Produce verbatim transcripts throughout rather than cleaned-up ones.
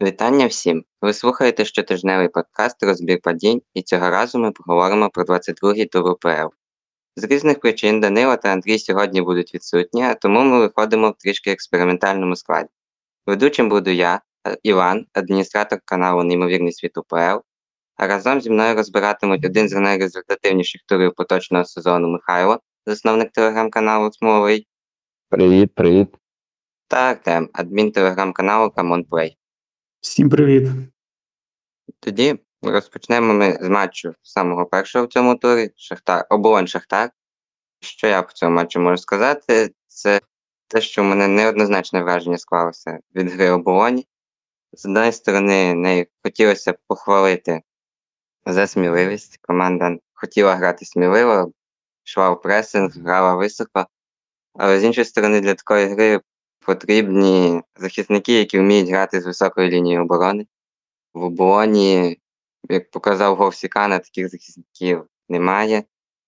Вітання всім! Ви слухаєте щотижневий подкаст «Розбір подій», і цього разу ми поговоримо про двадцять другий тур УПЛ. З різних причин Данило та Андрій сьогодні будуть відсутні, а тому ми виходимо в трішки експериментальному складі. Ведучим буду я, е, Іван, адміністратор каналу «Неймовірний світ УПЛ», а разом зі мною розбиратимуть один з найрезультативніших турів поточного сезону Михайло, засновник телеграм-каналу «Смоловий», Привіт, привіт. та Артем, адмін телеграм-каналу «Камонплей». Всім привіт. Тоді розпочнемо ми з матчу самого першого в цьому турі, Шахтар, Оболонь-Шахтар. Що я по цьому матчу можу сказати, це те, що в мене неоднозначне враження склалося від гри Оболоні. З однієї сторони, не хотілося похвалити за сміливість. Команда хотіла грати сміливо, йшла в пресинг, грала високо. Але з іншої сторони, для такої гри потрібні захисники, які вміють грати з високої лінії оборони. В Оболоні, як показав гол Сікана, таких захисників немає.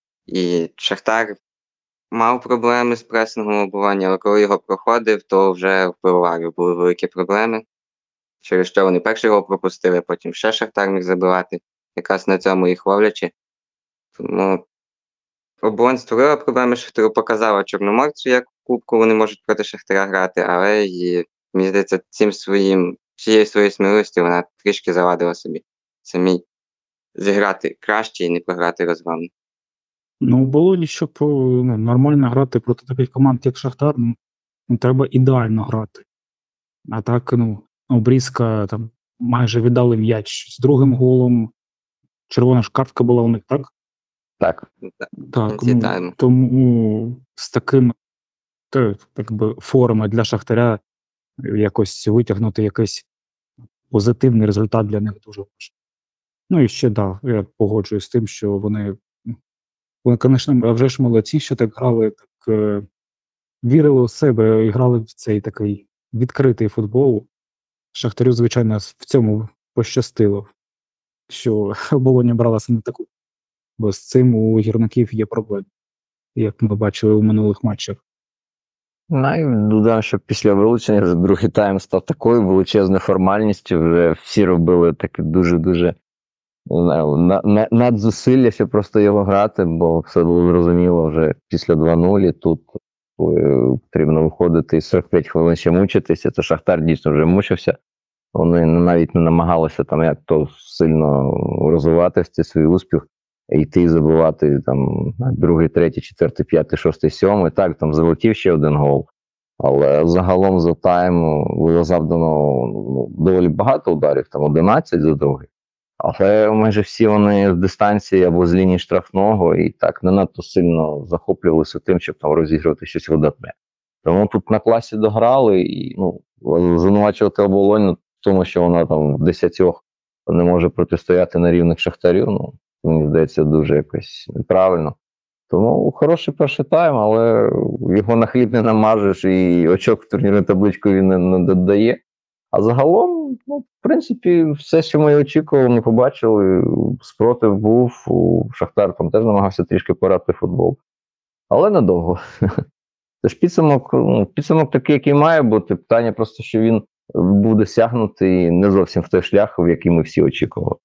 І Шахтар мав проблеми з пресингом в Оболоні, але коли його проходив, то вже в пивоварів були великі проблеми. Через що вони перший гол пропустили, потім ще Шахтар міг забивати, якраз на цьому їх ловлячи. Тому Оболонь створила проблеми Шахтару, показала Чорноморцю, як в Кубку вони можуть проти Шахтаря грати, але і, мені здається, цим своїм, цією своєю сміливістю вона трішки завадила собі самій зіграти краще і не програти розгромно. Ну, було, щоб ну, нормально грати проти таких команд, як Шахтар, ну, ну, треба ідеально грати. А так, ну, обрізка, там, майже віддали м'яч з другим голом. Червона ж картка була у них, так? Так. Так, Вітаємо. ну, тому з таким, то, так би, форми для Шахтаря якось витягнути якийсь позитивний результат для них дуже важко. Ну і ще, да, я погоджуюсь з тим, що вони, вони, звісно, вже ж молодці, що так грали, так е, вірили у себе і грали в цей такий відкритий футбол. Шахтарю, звичайно, в цьому пощастило, що Оболонь брала саме таку, бо з цим у гірників є проблеми, як ми бачили у минулих матчах. Ну, і додам, що після вилучення вже другий тайм став такою величезною формальністю, вже всі робили таке дуже-дуже не знаю, на, на, надзусилля, щоб просто його грати, бо все було зрозуміло вже після два нуль, і тут е, потрібно виходити і сорок п'ять хвилин ще мучитися, то Шахтар дійсно вже мучився. Вони навіть не намагалися там як то сильно розвивати цей свій успіх, йти і забувати там другий, третій, четвертий, п'ятий, шостий, сьомий. Так, там залетів ще один гол. Але загалом за тайм було завдано ну, доволі багато ударів, там одинадцять за другий. Але майже всі вони з дистанції або з лінії штрафного і так не надто сильно захоплювалися тим, щоб там розігрувати щось видатне. Тому тут на класі дограли і ну, звинувачувати Оболонь в тому, що вона там в десятьох не може протистояти на рівних Шахтарю, ну, мені здається, дуже якось неправильно. Тому хороший перший тайм, але його на хліб не намажеш і очок в турнірну табличку він не, не додає. А загалом, ну, в принципі, все, що ми очікували, ми побачили. Спротив був, Шахтар там теж намагався трішки порати футбол. Але недовго. Тож підсумок, ну, підсумок такий, який має бути. Питання просто, що він був досягнутий не зовсім в той шлях, в який ми всі очікували.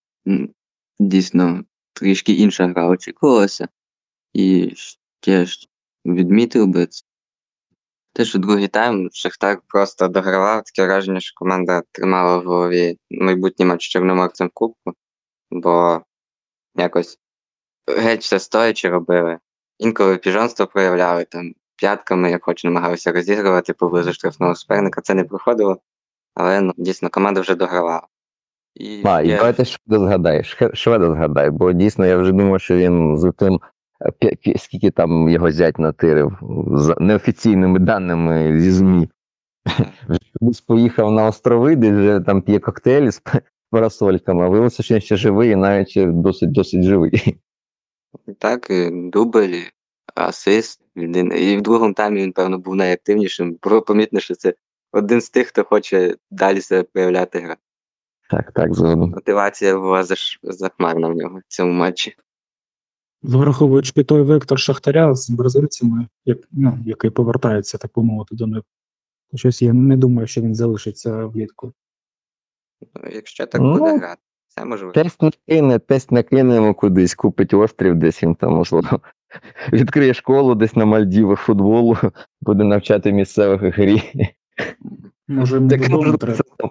Дійсно, трішки інша гра очікувалася. І ще ж відмітив би це. Те, що другий тайм Шахтар просто догравав, таке враження, що команда тримала в голові майбутній матч з Чорноморцем в Кубку, бо якось геть все стоячи робили. Інколи піжонство проявляли, там п'ятками, як хоч намагалися розігрувати поблизу штрафного суперника, це не проходило, але ну, дійсно команда вже догравала. І А, і є... давайте Шведа згадаєш, Шведа згадай, бо дійсно я вже думав, що він з тим, скільки там його зять натирив, за неофіційними даними зі ЗМІ. Вже поїхав на острови, де вже там п'є коктейлі з парасольками, а виявилося, що він ще живий і навіть досить-досить живий. Так, дубль, асист, і в другому таймі він, певно, був найактивнішим. Було помітно, що це один з тих, хто хоче далі себе проявляти гра. Так, так, згодом. Мотивація була захмарна в нього в цьому матчі. Враховуючи той вектор Шахтаря з бразильцями, як, ну, який повертається, так би мовити, до них. Щось я не думаю, що він залишиться влітку. Ну, якщо так буде Ну, грати, все можливо. тесть накине, тесть накине йому кудись, купить острів десь він там, можливо, відкриє школу десь на Мальдівах футболу, буде навчати місцевих грі. Може, йому Так додому можливо, треба. це-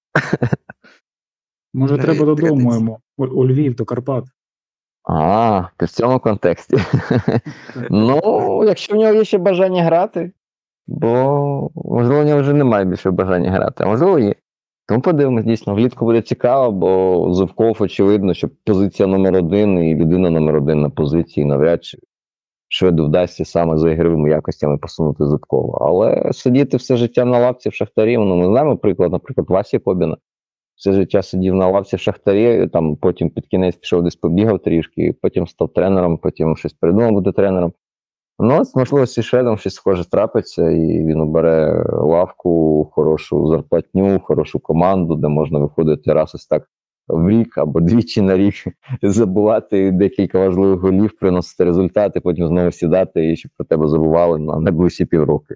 Може, Ну, треба і додому традиція. йому. У, у Львів, до Карпат. А, ти в цьому контексті. Ну, якщо в нього є ще бажання грати, бо, можливо, у нього вже немає більше бажання грати, а можливо, є. Тому подивимось, дійсно, влітку буде цікаво, бо Зубков, очевидно, що позиція номер один і людина номер один на позиції навряд чи Шведу вдасться саме за ігровими якостями посунути Зубкова. Але сидіти все життя на лавці в Шахтарі, ну, ми знаємо приклад, наприклад, Васі Кобіна. Все життя сидів на лавці в Шахтарі, там потім під кінець пішов десь побігав трішки, потім став тренером, потім щось придумав бути тренером. Ну, ось, можливо, зі Шведом щось схоже трапиться, і він обере лавку, хорошу зарплатню, хорошу команду, де можна виходити раз ось так в рік або двічі на рік, забувати декілька важливих голів, приносити результати, потім знову сідати і щоб про тебе забували на найближчі півроки.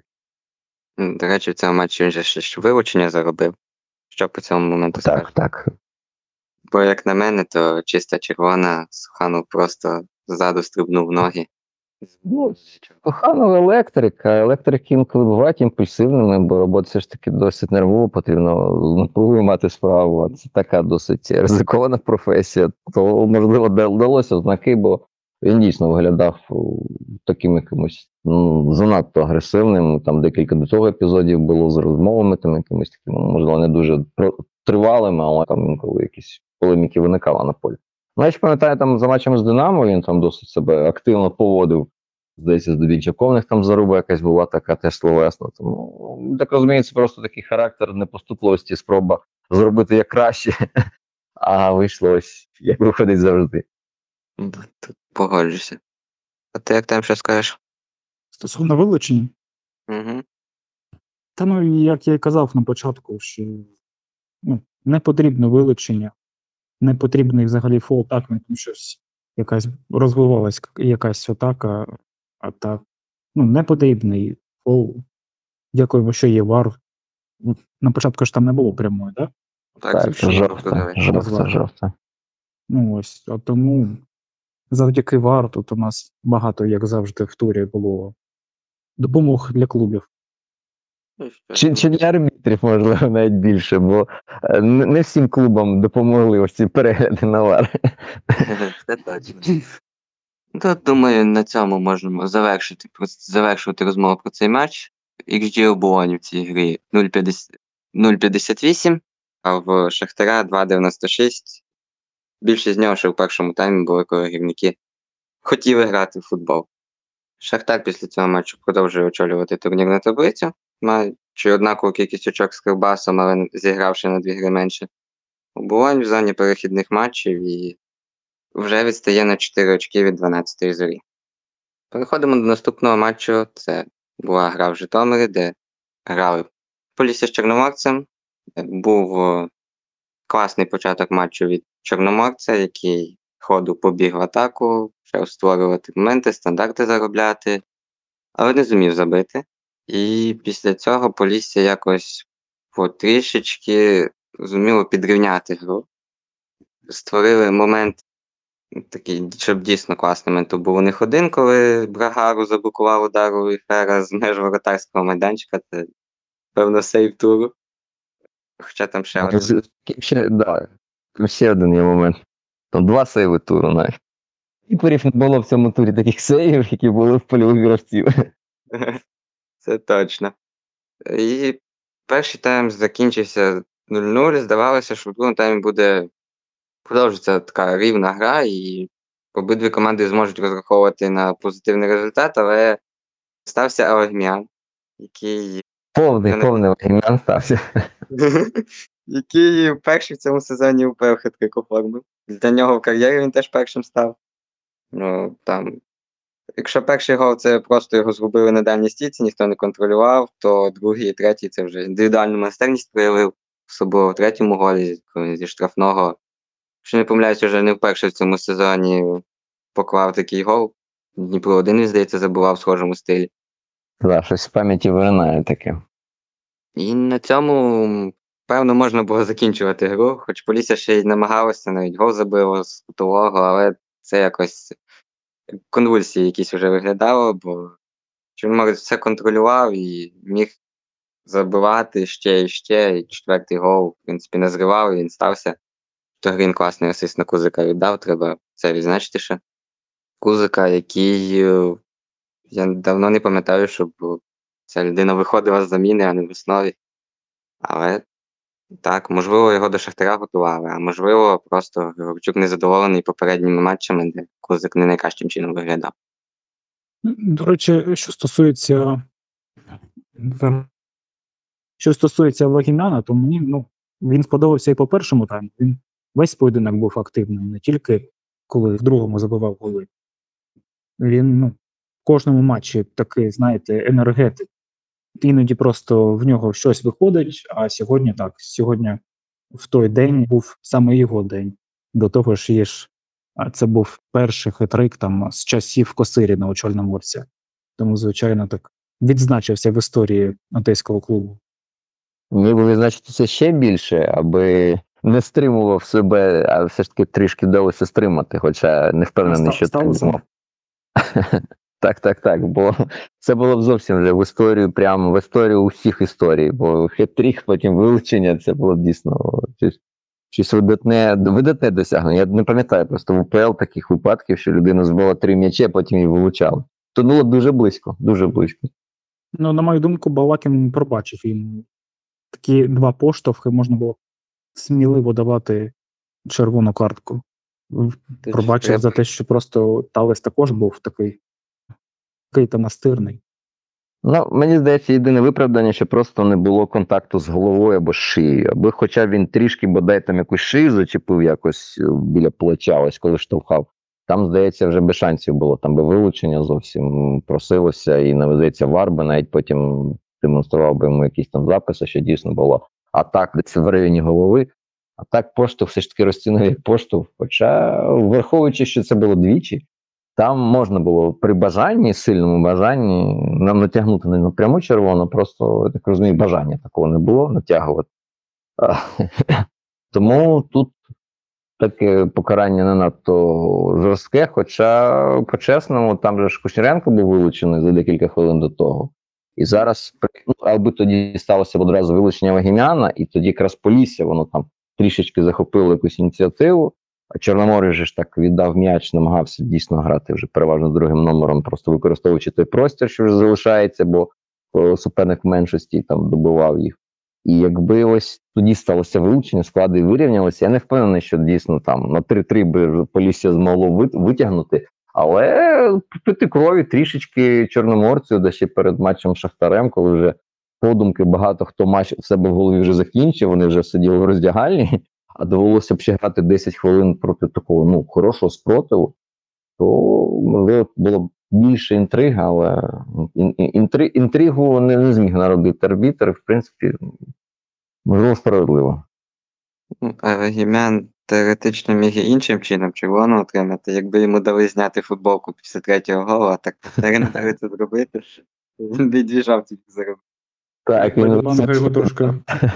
М, До речі, в цьому матчі він же ще ж вилучення заробив. Що по цьому моменту скажеш? Так, так. Бо, як на мене, то чиста червона, Суханов просто ззаду стрибнув в ноги. Ну, Коханов електрик, а електрики інколи бувають імпульсивними, бо робота все ж таки досить нервово, потрібно з напругою мати справу, а це така досить ризикована професія. То, можливо, вдалося знаки, бо він дійсно виглядав у, таким якимось ну, занадто агресивним. Там декілька до того епізодів було з розмовами, там якимось такими, можливо, не дуже про- тривалими, але там інколи якісь полеміки виникали на полі. Ну, я ж пам'ятаю, там за матчем з Динамо він там досить себе активно поводив. Здається, з Дубінчаком в них там заруба якась була така теж словесна. Тому, так розумію, це просто такий характер непоступливості, спроба зробити як краще, а вийшло ось, як виходить завжди. М, Тут погоджуся. А ти як там що скажеш? Стосовно вилучення, Угу. та ну, як я і казав на початку, що ну, не потрібно вилучення, не потрібний взагалі фол, так, ну, там щось якась розвивалась якась атака, а так, ну, не потрібний фол. Дякуємо, що є вар. Ну, на початку ж там не було прямої, так? Так, Так, звичайно, жовта, подивись. жовта, Розвага. жовта. Ну ось, а тому завдяки вар тут у нас багато, як завжди, в турі було допомог для клубів. Ну, що Чи, ж, чи для арбітрів, можливо, навіть більше, бо е, не не всім клубам допомогли ось ці перегляди на вар. Це точно. Ну, думаю, на цьому можемо завершити, про- завершувати розмову про цей матч. ікс джі оболонь в цій грі нуль п'ятдесят вісім, а в Шахтаря два дев'яносто шість. Більшість з нього ще в першому таймі були, коли гірники хотіли грати в футбол. Шахтар після цього матчу продовжує очолювати турнірну таблицю, маючи однакову кількість очок з Кривбасом, але зігравши на дві гри менше. Оболонь в зоні перехідних матчів і вже відстає на чотири очки від дванадцятої зорі. Переходимо до наступного матчу. Це була гра в Житомирі, де грали Полісся з Чорноморцем. Був е, класний початок матчу від Чорноморця, який ходу побіг в атаку, почав створювати моменти, стандарти заробляти, але не зумів забити. І після цього Полісся якось потрішечки зуміло підрівняти гру. Створили момент такий, щоб дійсно класний момент. То був у них один, коли Брагару заблокував удару Фера з меж воротарського майданчика. Це, певно, сейв туру. Хоча там ще один. З- Ще, да, там ще один є момент. Там два сейви туру навіть. І порів не було в цьому турі таких сейвів, які були в польових гравців. Це точно. І перший тайм закінчився нуль нуль. Здавалося, що в другому таймі буде продовжиться така рівна гра, і обидві команди зможуть розраховувати на позитивний результат, але стався Алагмян, який Повний, Я не- повний вагімян стався. який перший в цьому сезоні УПЛ хитрик оформив. Для нього в кар'єрі він теж першим став. Ну, там, якщо перший гол це просто його зробили на дальній стійці, ніхто не контролював, то другий і третій це вже індивідуальну майстерність проявив, особливо в третьому голі, коли він зі штрафного. Якщо не помиляюсь, вже не вперше в цьому сезоні поклав такий гол. Дніпро один, він, здається, забував в схожому стилі. Да, щось в пам'яті виринає таке. І на цьому Напевно, можна було закінчувати гру, хоч Полісся ще й намагалося, навіть гол забило з кутового, але це якось як конвульсії якісь вже виглядало, бо Чорноморець все контролював і міг забивати ще і ще, і четвертий гол, в принципі, не зривав, і він стався. Тогрін класний асист на Кузика віддав, треба це відзначити ще. Кузика, який е, я давно не пам'ятаю, щоб ця людина виходила з заміни, а не в основі. Але так, можливо, його до Шахтаря готували, а можливо, просто Григорчук незадоволений попередніми матчами, де Кузик не найкращим чином виглядав. До речі, що стосується Фер- що стосується Вагімяна, то мені ну, він сподобався і по першому тайму. Він весь поєдинок був активним, не тільки коли в другому забивав голи. Він ну, в кожному матчі такий, знаєте, енергетик. Іноді просто в нього щось виходить, а сьогодні так. Сьогодні в той день був саме його день. До того ж, є ж, а це був перший хитрик там з часів Косиріна у Чорноморця. Тому, звичайно, так відзначився в історії одеського клубу. Міг би відзначити це ще більше, аби не стримував себе, а все ж таки трішки вдалося стримати, хоча не впевнений, Ста- що так сталося? змог. Так, так, так, бо це було б зовсім вже в історію, прямо в історію усіх історій, бо хет-трік, потім вилучення, це було б дійсно щось, щось видатне, видатне досягнення. Я не пам'ятаю просто в УПЛ таких випадків, що людина збила три м'ячі, а потім її вилучали. То було дуже близько, дуже близько. Ну, на мою думку, Балакін пробачив їм такі два поштовхи, можна було сміливо давати червону картку. В- Тут Пробачив треба- за те, що просто Талес також був такий, такий та настирний. Ну, мені здається, єдине виправдання, що просто не було контакту з головою або з шиєю. Аби хоча він трішки, бодай там якусь шию зачепив якось е, біля плеча, ось коли штовхав. Там, здається, вже без шансів було. Там би вилучення зовсім просилося, і наведеться Варби, навіть потім демонстрував би йому якісь там записи, що дійсно було. А так, це в районі голови. А так поштовх все ж таки розцінив як поштовх. Хоча, враховуючи, що це було двічі, там можна було при бажанні, сильному бажанні, нам натягнути не напряму червоно, просто, я так розумію, бажання такого не було натягувати. А, Тому тут таке покарання не надто жорстке, хоча, по-чесному, там же ж Кушніренко був вилучений за декілька хвилин до того. І зараз, ну, аби тоді сталося б одразу вилучення Вагімяна, і тоді якраз Полісся, воно там трішечки захопило якусь ініціативу, а Чорноморець же ж так віддав м'яч, намагався дійсно грати вже переважно другим номером, просто використовуючи той простір, що вже залишається, бо о, суперник в меншості там добивав їх. І якби ось тоді сталося вилучення, склади вирівнялися, я не впевнений, що дійсно там на три-три би Полісся змогло вит- витягнути, але пити крові трішечки Чорноморцю, де ще перед матчем з Шахтарем, коли вже подумки багато хто матч в себе в голові вже закінчив, вони вже сиділи в роздягальні, а довелося б ще грати десять хвилин проти такого ну, хорошого спротиву, то, можливо, було б більше інтриги, але ін- ін- інтри, інтригу не, не зміг народити арбітр, в принципі, можливо, справедливо. Ну, а Гімян теоретично міг і іншим чином червону отримати, якби йому дали зняти футболку після третього голу, а так не дали це зробити. Він би дві жовті заробив. Так, Вайдебанга його трошки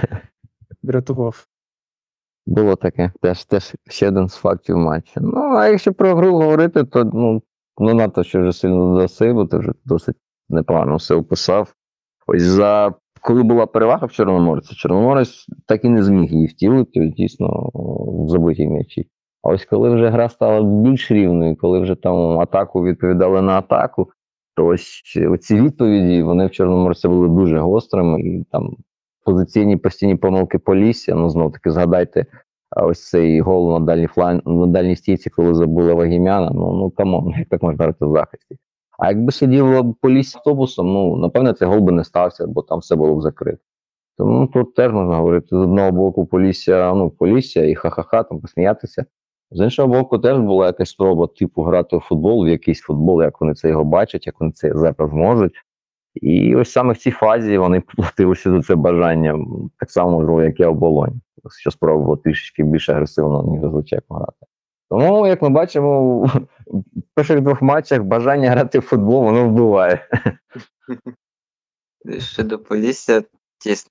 врятував. було таке, теж, теж ще один з фактів матчу. Ну, а якщо про гру говорити, то ну, не надто що вже сильно додаси, бо ти вже досить непогано все описав. Ось за коли була перевага в Чорноморці, Чорноморець так і не зміг її втілити, ось дійсно в забитій м'ячі. А ось коли вже гра стала більш рівною, коли вже там атаку відповідали на атаку, то ось ці відповіді, вони в Чорноморці були дуже гострими, і там позиційні постійні помилки Полісся, ну знов таки згадайте, а ось цей гол на дальній флан, на дальній стійці, коли забули Вагімяна, ну, ну камон, як так можна грати в захисті. А якби сиділо б Полісся автобусом, ну, напевно, цей гол би не стався, бо там все було б закрито. Тому тут теж можна говорити, з одного боку Полісся, ну, Полісся і ха-ха-ха, там посміятися. З іншого боку, теж була якась спроба типу грати у футбол, в якийсь футбол, як вони це його бачать, як вони це зараз можуть. І ось саме в цій фазі вони поплатилися за це бажанням, так само, можливо, як і оболонь, що спробував трішечки більш агресивно, ніж зазвичай пограти. Тому, як ми бачимо, в перших двох матчах бажання грати в футбол, воно вбиває. Щодо Полісся, дійсно,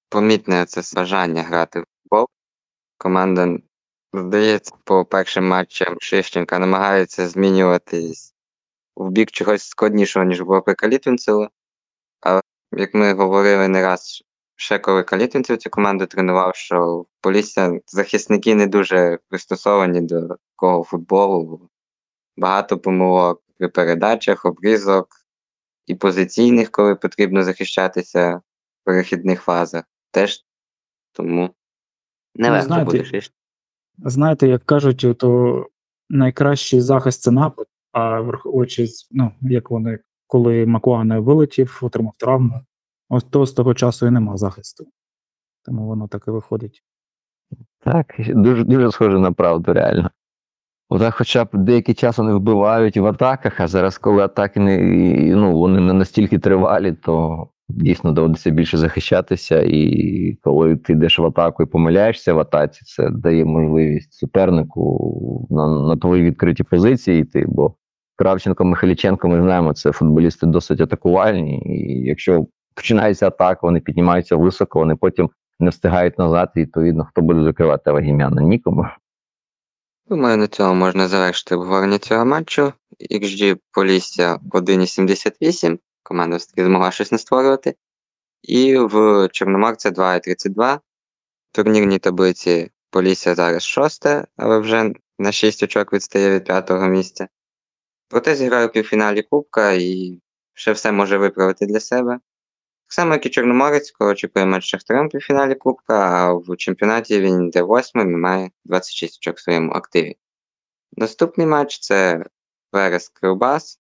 помітне це бажання грати в футбол. Команда, здається, по першим матчам Шищенка намагається змінюватись в бік чогось складнішого, ніж було при Калітвінцеву. Але, як ми говорили не раз, ще коли Калітвінцев цю команду тренував, що в Полісся захисники не дуже пристосовані до такого футболу. Багато помилок при передачах, обрізок і позиційних, коли потрібно захищатися в перехідних фазах. Теж тому нелегко знаєте, буде Шищенку. Знаєте, як кажуть, то найкращий захист це напад, а враховуючи, ну, як вони, коли Макуане вилетів, отримав травму, ось то з того часу і нема захисту. Тому воно так і виходить. Так, дуже, дуже схоже на правду, реально. Отак хоча б деякий час вони вбивають в атаках, а зараз, коли атаки не, ну, вони не настільки тривалі, то дійсно доводиться більше захищатися, і коли ти йдеш в атаку і помиляєшся в атаці, це дає можливість супернику на, на твої відкриті позиції йти, бо Кравченко, Михайліченко, ми знаємо, це футболісти досить атакувальні, і якщо починається атака, вони піднімаються високо, вони потім не встигають назад, і відповідно, хто буде закривати Авагімяна? Нікому. Думаю, на цьому можна завершити обговорення цього матчу. ікс джі Полісся один цілих сімдесят вісім, команда все-таки змогла щось не створювати. І в Чорноморця два цілих тридцять два. В турнірній таблиці Полісся зараз шосте, але вже на шість очок відстає від п'ятого місця. Проте зіграє у півфіналі Кубка і ще все може виправити для себе. Так само, як і Чорноморець, коли очікує матч з Шахтарем у півфіналі Кубка, а в чемпіонаті він йде восьмим і має двадцять шість очок в своєму активі. Наступний матч – це Верес-Кривбас.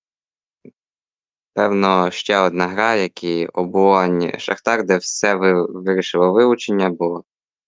Певно, ще одна гра, як і Оболонь Шахтар, де все ви- вирішило вилучення, бо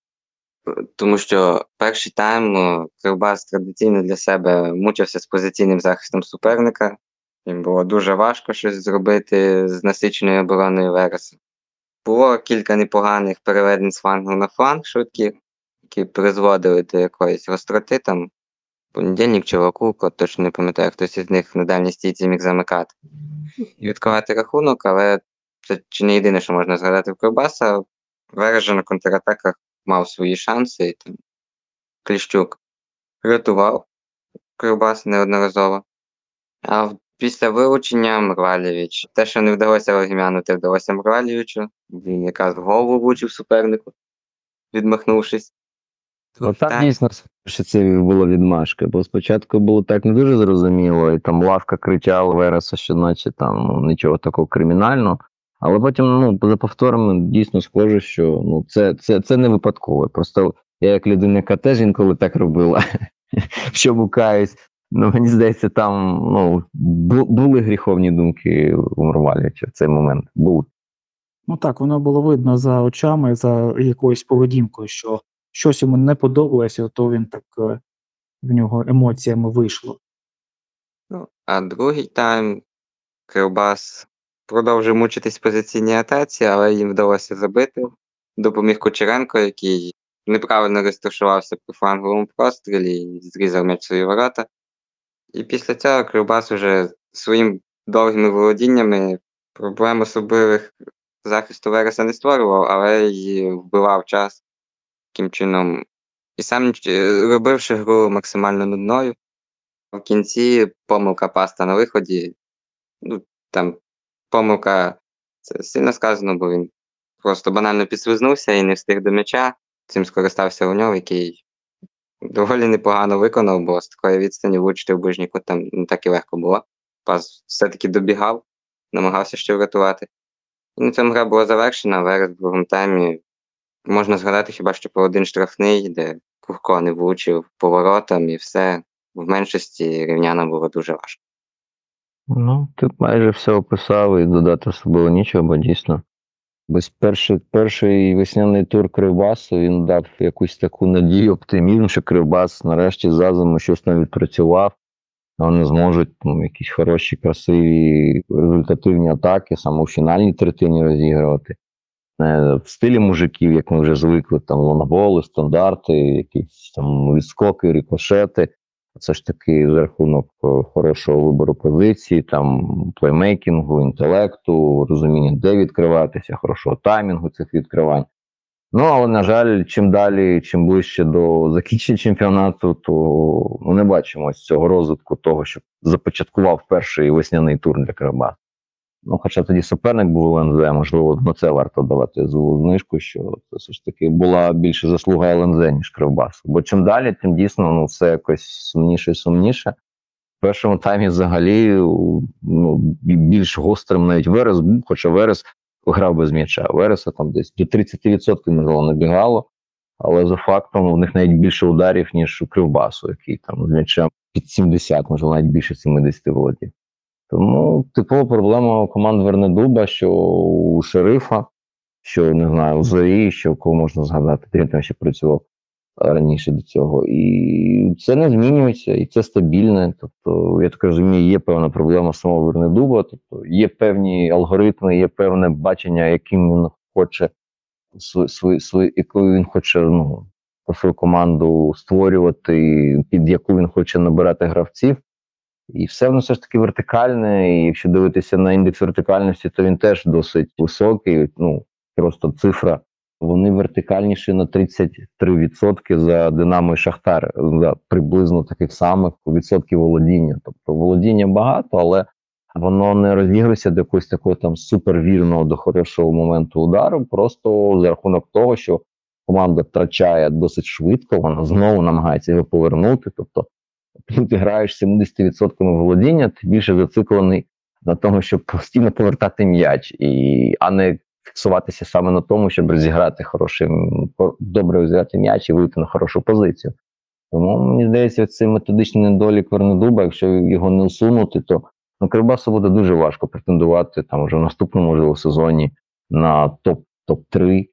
тому що перший тайм е, Кривбас традиційно для себе мучився з позиційним захистом суперника. Їм було дуже важко щось зробити з насиченою обороною Вереса. Було кілька непоганих переведень з флангу на фланг швидких, які призводили до якоїсь гостроти. Там Понедільник чи Вакулко, точно не пам'ятаю, хтось із них на дальній стійці міг замикати і відкривати рахунок, але це чи не єдине, що можна згадати в Кривбаса. Верес же на контратаках мав свої шанси, і там Кліщук рятував Кривбас неодноразово. А в- після вилучення Мрвалєвич, те, що не вдалося Вагімяну, те вдалося Мрвалєвичу. Він якраз в голову влучив супернику, відмахнувшись. Ну, там Так. дійсно що це було відмашка, бо спочатку було так не дуже зрозуміло, і там лавка кричала Вереса, що наче там ну, нічого такого кримінального. Але потім, ну, за повторами дійсно схоже, що ну, це, це, це не випадково. Просто я як людина, яка теж інколи так робила, в чому каюсь. Ну, мені здається, там ну, бу- були гріховні думки у Мрвалєвича в цей момент. Були. Ну так, воно було видно за очами, за якоюсь поведінкою, що щось йому не подобалося, то він так е, в нього емоціями вийшло. Ну, а другий тайм Кривбас продовжив мучитись в позиційній атаці, але їм вдалося забити. Допоміг Кучеренко, який неправильно розташувався при фланговому прострілі і зрізав м'яч в свої ворота. І після цього Кривбас уже своїм довгими володіннями проблем особливих захисту Вереса не створював, але й вбивав час таким чином. І сам е, робивши гру максимально нудною. В кінці помилка паста на виході. Ну, там помилка, це сильно сказано, бо він просто банально підслизнувся і не встиг до м'яча. Цим скористався у нього, який доволі непогано виконав, бо з такої відстані влучити в ближній кут там не так і легко було. Пас все-таки добігав, намагався ще врятувати. І на цьому гра була завершена, Верес в другому таймі. Можна згадати хіба що про один штрафний, де Курко не влучив поворотом і все. В меншості рівняна було дуже важко. Ну, ти майже все описав і додати особливо нічого, бо дійсно. Ось перший, перший весняний тур Кривбасу, він дав якусь таку надію, оптимізм, що Кривбас нарешті за зиму щось там відпрацював, а вони зможуть ну, якісь хороші, красиві, результативні атаки саме у фінальній третині розігрувати. Не в стилі мужиків, як ми вже звикли, там лонгболи, стандарти, якісь там відскоки, рикошети. Це ж таки за рахунок е, хорошого вибору позиції, там плеймейкінгу, інтелекту, розуміння, де відкриватися, хорошого таймінгу цих відкривань. Ну, але, на жаль, чим далі, чим ближче до закінчення чемпіонату, то ну, не бачимо ось цього розвитку того, що започаткував перший весняний тур для Кривбасу. Ну, хоча тоді суперник був ел ен зет, можливо, на це варто давати злу знижку, що це все ж таки була більше заслуга ел ен зет, ніж Кривбасу. Бо чим далі, тим дійсно ну, все якось сумніше і сумніше. В першому таймі взагалі ну, більш гострим навіть Верес був, хоча Верес грав без м'яча. Вереса там десь до тридцять відсотків, можливо, набігало, але за фактом у них навіть більше ударів, ніж у Кривбасу, який там з м'ячем під сімдесят, можливо, навіть більше сімдесят володів. Тому типова проблема команд Вернедуба, що у Шерифа, що, не знаю, у Зорі, що кого можна згадати, ти там ще працював раніше до цього. І це не змінюється, і це стабільне. Тобто, я так розумію, є певна проблема самого Вернедуба, тобто є певні алгоритми, є певне бачення, яким він хоче свою, свою, свою, яку він хоче ну, свою команду створювати, під яку він хоче набирати гравців. І все воно все ж таки вертикальне, і якщо дивитися на індекс вертикальності, то він теж досить високий, ну, просто цифра. Вони вертикальніші на тридцять три відсотки за Динамо і Шахтар, за приблизно таких самих відсотків володіння. Тобто володіння багато, але воно не розігрується до якогось такого там супервірного до хорошого моменту удару, просто за рахунок того, що команда втрачає досить швидко, вона знову намагається його повернути, тобто ти граєш сімдесят відсотків володіння, ти більше зациклений на тому, щоб постійно повертати м'яч, і, а не фіксуватися саме на тому, щоб розіграти хороший, добре розіграти м'яч і вийти на хорошу позицію. Тому, мені здається, цей методичний недолік Вернедуба, якщо його не усунути, то ну, Кривбасу буде дуже важко претендувати там вже в наступному, можливо, сезоні на топ, топ-три.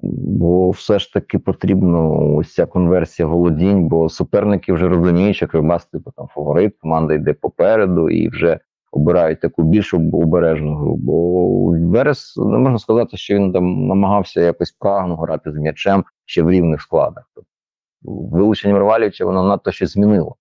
Бо все ж таки потрібно ось ця конверсія володінь, бо суперники вже розуміють, що Кривбас типу там фаворит, команда йде попереду і вже обирають таку більш обережну гру. Бо Верес, не можна сказати, що він там намагався якось прагно грати з м'ячем ще в рівних складах. Тобто, вилучення Марвалівича воно надто щось змінило.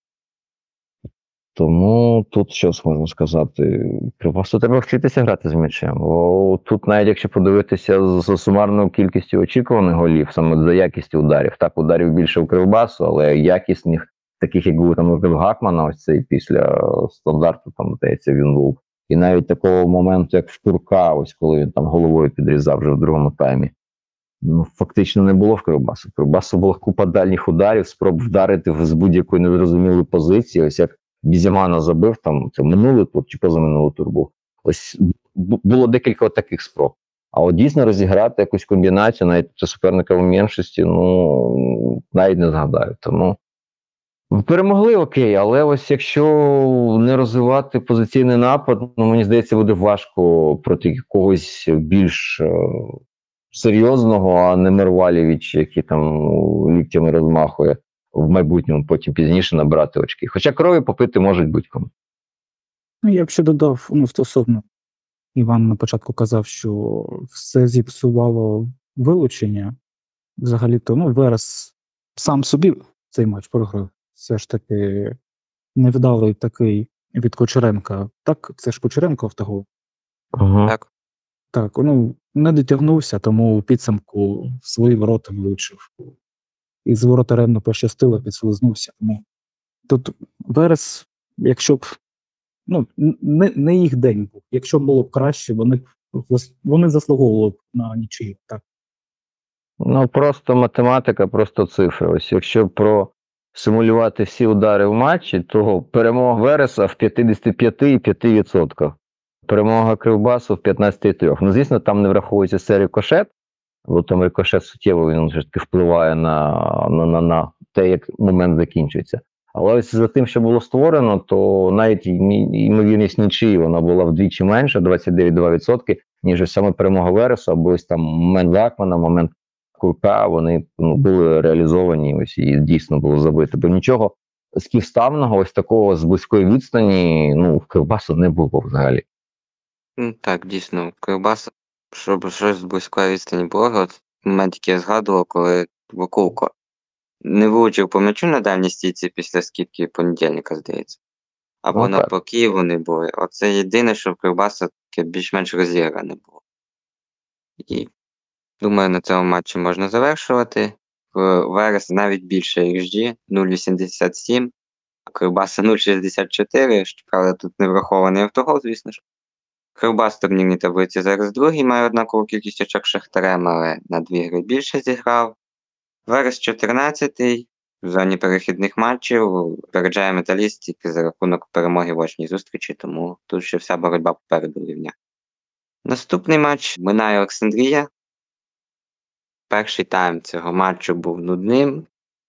Тому тут що можна сказати, просто треба вчитися грати з м'ячем. Бо тут навіть якщо подивитися за сумарною кількістю очікуваних голів, саме за якістю ударів, так, ударів більше у Кривбасу, але якісних, таких як був там у Гакмана, ось цей після стандарту, там, здається, він був. І навіть такого моменту, як в Турка, ось коли він там головою підрізав вже в другому таймі, ну, фактично не було в Кривбасу. В Кривбасу була купа дальніх ударів, спроб вдарити з будь-якої незрозумілої позиції, ось як Бізімана забив, там, це минулий тур чи позаминулий тур був. Ось було декілька таких спроб. А от дійсно розіграти якусь комбінацію, навіть це суперника в меншості, ну, навіть не згадаю. Тому перемогли, окей, але ось якщо не розвивати позиційний напад, ну, мені здається, буде важко проти когось більш е, серйозного, а не Марвалєвич, який там ліктями розмахує. В майбутньому потім пізніше набирати очки. Хоча крові попити можуть будь-кому. Ну, я б ще додав, ну, стосовно, Іван на початку казав, що все зіпсувало вилучення. Взагалі-то, ну, Верес сам собі цей матч програв. Все ж таки невдалий такий від Кучеренка. Так, це ж Кучеренко в того. Ага. Так. Так, ну, не дотягнувся, тому у підсумку в свої ворота влучив. І з ворота ревно пощастило, підслизнувся. Тому тут Верес, якщо б, ну, не, не їх день був. Якщо було б краще, вони, вони заслуговували б на нічию. Так. Ну, просто математика, просто цифри. Ось якщо просимулювати всі удари в матчі, то перемога Вереса в п'ятдесят п'ять цілих п'ять десятих відсотка. Перемога Кривбасу в п'ятнадцять цілих три десятих. Ну, звісно, там не враховується серія рикошет, бо там рикошет суттєво він вже таки впливає на, на, на, на те, як момент закінчується. Але ось за тим, що було створено, то навіть ймовірність нічиї, вона була вдвічі менша, двадцять дев'ять цілих два десятих відсотка, ніж ось саме перемога Вереса, або ось там момент Гакмана, момент Курка, вони ну, були реалізовані, ось і дійсно було забито. Бо нічого співставного, ось такого з близької відстані, ну, в Кривбасу не було взагалі. Ну, так, дійсно, Кривбас, щоб щось з близької відстані було, от момент, який я згадував, коли Вакулко не влучив по м'ячу на дальній стійці після скидки понедільника, здається. Або Ну, навпаки вони були. Оце єдине, що в Кривбаса таке більш-менш розігране було. І Думаю, на цьому матчі можна завершувати. В Верес навіть більше ікс джі нуль цілих вісімдесят сім, а Кривбаса нуль цілих шістдесят чотири, щоправда, тут не врахований автогол, звісно ж. Кривбас в турнірній таблиці зараз другий, має однакову кількість очок з Шахтарем, але на дві гри більше зіграв. Верес чотирнадцятий, в зоні перехідних матчів, випереджає Металіст тільки за рахунок перемоги в очній зустрічі, тому тут ще вся боротьба попереду рівня. Наступний матч минає Олександрія. Перший тайм цього матчу був нудним.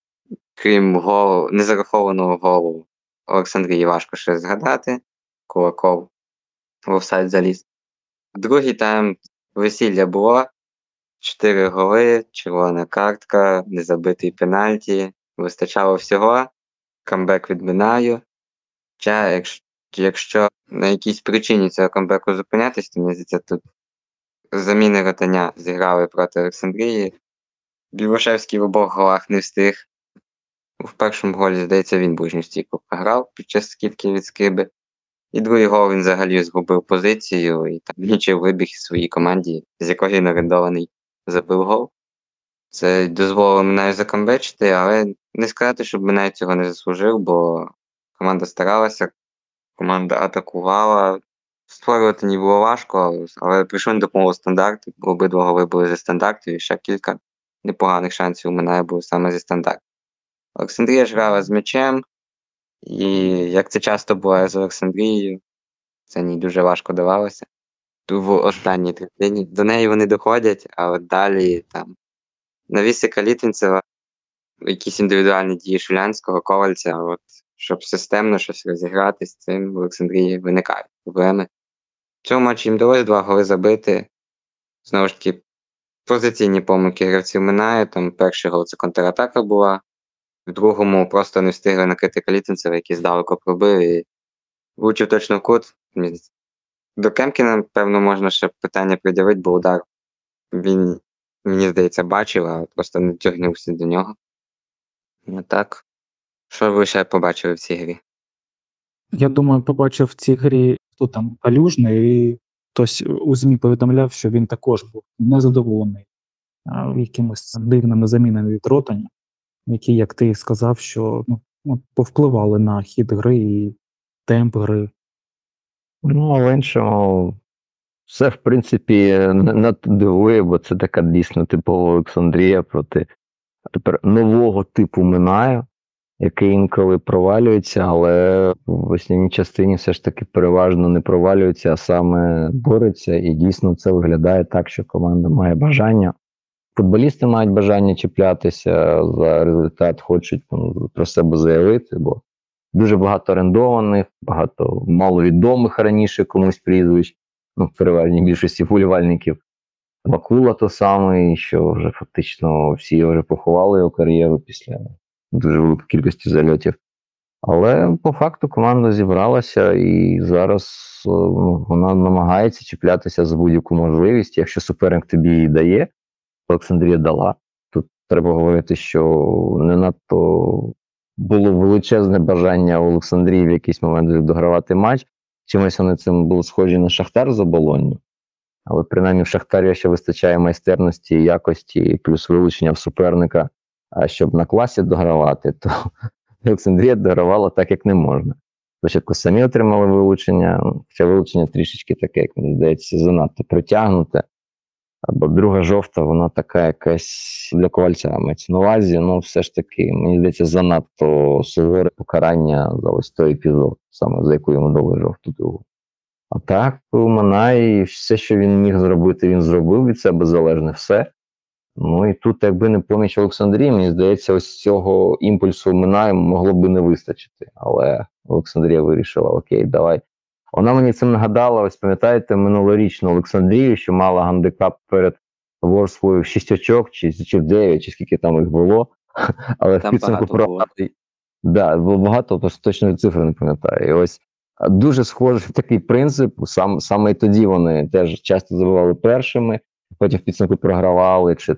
Крім голу, незарахованого голу Олександрії важко щось згадати. Кулаков в офсайд заліз. Другий тайм весілля було. Чотири голи, червона картка, незабитий пенальті. Вистачало всього. Камбек від Минаю. Хоча, якщо, якщо на якійсь причині цього камбеку зупинятись, то мені здається, тут заміни Ротаня зіграли проти Олександрії. Білошевський в обох голах не встиг. В першому голі, здається, він ближню стійку програв під час скидки від Скиби. І другий гол він взагалі згубив позицію і там нічий вибіг із своїй команді, з якої нарендований забив гол. Це дозволило Минаю закамбечити, але не сказати, щоб Минай цього не заслужив, бо команда старалася, команда атакувала. Створювати не було важко, але прийшов на допомогу стандарт. Обидва голи були зі стандартів, і ще кілька непоганих шансів у Минаю було саме зі стандартів. Олександрія ж грала з м'ячем, і як це часто буває з Олександрією, це їй дуже важко давалося. В останній третині. До неї вони доходять, а от далі там навіси Калітвінцева, якісь індивідуальні дії Шулянського, Ковальця, от, щоб системно щось розіграти, з цим в Олександрії виникають проблеми. В цьому матчі їм вдалося два голи забити. Знову ж таки, позиційні помилки гравців Минає, там перший гол це контратака була, в другому просто не встигли накрити Калітвінцева, який здалеку пробив і влучив точно в кут. До Кемкіна, певно, можна ще питання пред'явити, бо удар він, мені здається, бачив, а просто не тягнувся до нього. Ну так. Що ви ще побачили в цій грі? Я думаю, побачив в цій грі, хто там Калюжний, і хтось у ЗМІ повідомляв, що він також був незадоволений а, якимись дивними замінами від Ротаня, які, як ти сказав, що ну, повпливали на хід гри і темп гри. Ну, а в іншому, все, в принципі, не надто дивує, бо це така дійсно типова Олександрія проти тепер нового типу Минаю, який інколи провалюється, але в основній частині все ж таки переважно не провалюється, а саме бореться. І дійсно це виглядає так, що команда має бажання. Футболісти мають бажання чіплятися за результат, хочуть ну, про себе заявити, бо дуже багато орендованих, багато маловідомих раніше комусь прізвищ, ну, в переважній більшості вболівальників. Вакула то самий, що вже фактично всі вже поховали його кар'єру після дуже великої кількості зальотів. Але по факту команда зібралася і зараз ну, вона намагається чіплятися за будь-яку можливість. Якщо суперник тобі її дає, Олександрія дала. Тут треба говорити, що не надто було величезне бажання у Олександрії в якийсь момент догравати матч. Чимось вони цим були схожі на Шахтар з Оболонню. Але принаймні в Шахтарі ще вистачає майстерності, якості, плюс вилучення в суперника. А щоб на класі догравати, то Олександрія догравала так, як не можна. Спочатку самі отримали вилучення, хоча вилучення трішечки таке, як мені здається, занадто притягнуте. Або друга жовта, вона така якась для Ковальця мається на увазі, ну все ж таки, мені здається, занадто суворе покарання за ось той епізод, саме за яку йому дали жовту другу. А так, Минай, все, що він міг зробити, він зробив від себе залежне все. Ну і тут, якби не поміч Олександрії, мені здається, ось цього імпульсу Минаю могло би не вистачити. Але Олександрія вирішила, окей, давай. Вона мені цим нагадала, ось пам'ятаєте, минулорічну Олександрію, що мала гандикап перед Ворсклою в шість очок, чи, чи в дев'ять, чи скільки там їх було. Але Там в підсумку програти. Так, да, було багато, просто точної цифри не пам'ятаю. І ось дуже схожий такий принцип, сам, саме тоді вони теж часто забивали першими, потім в підсумку програвали, чи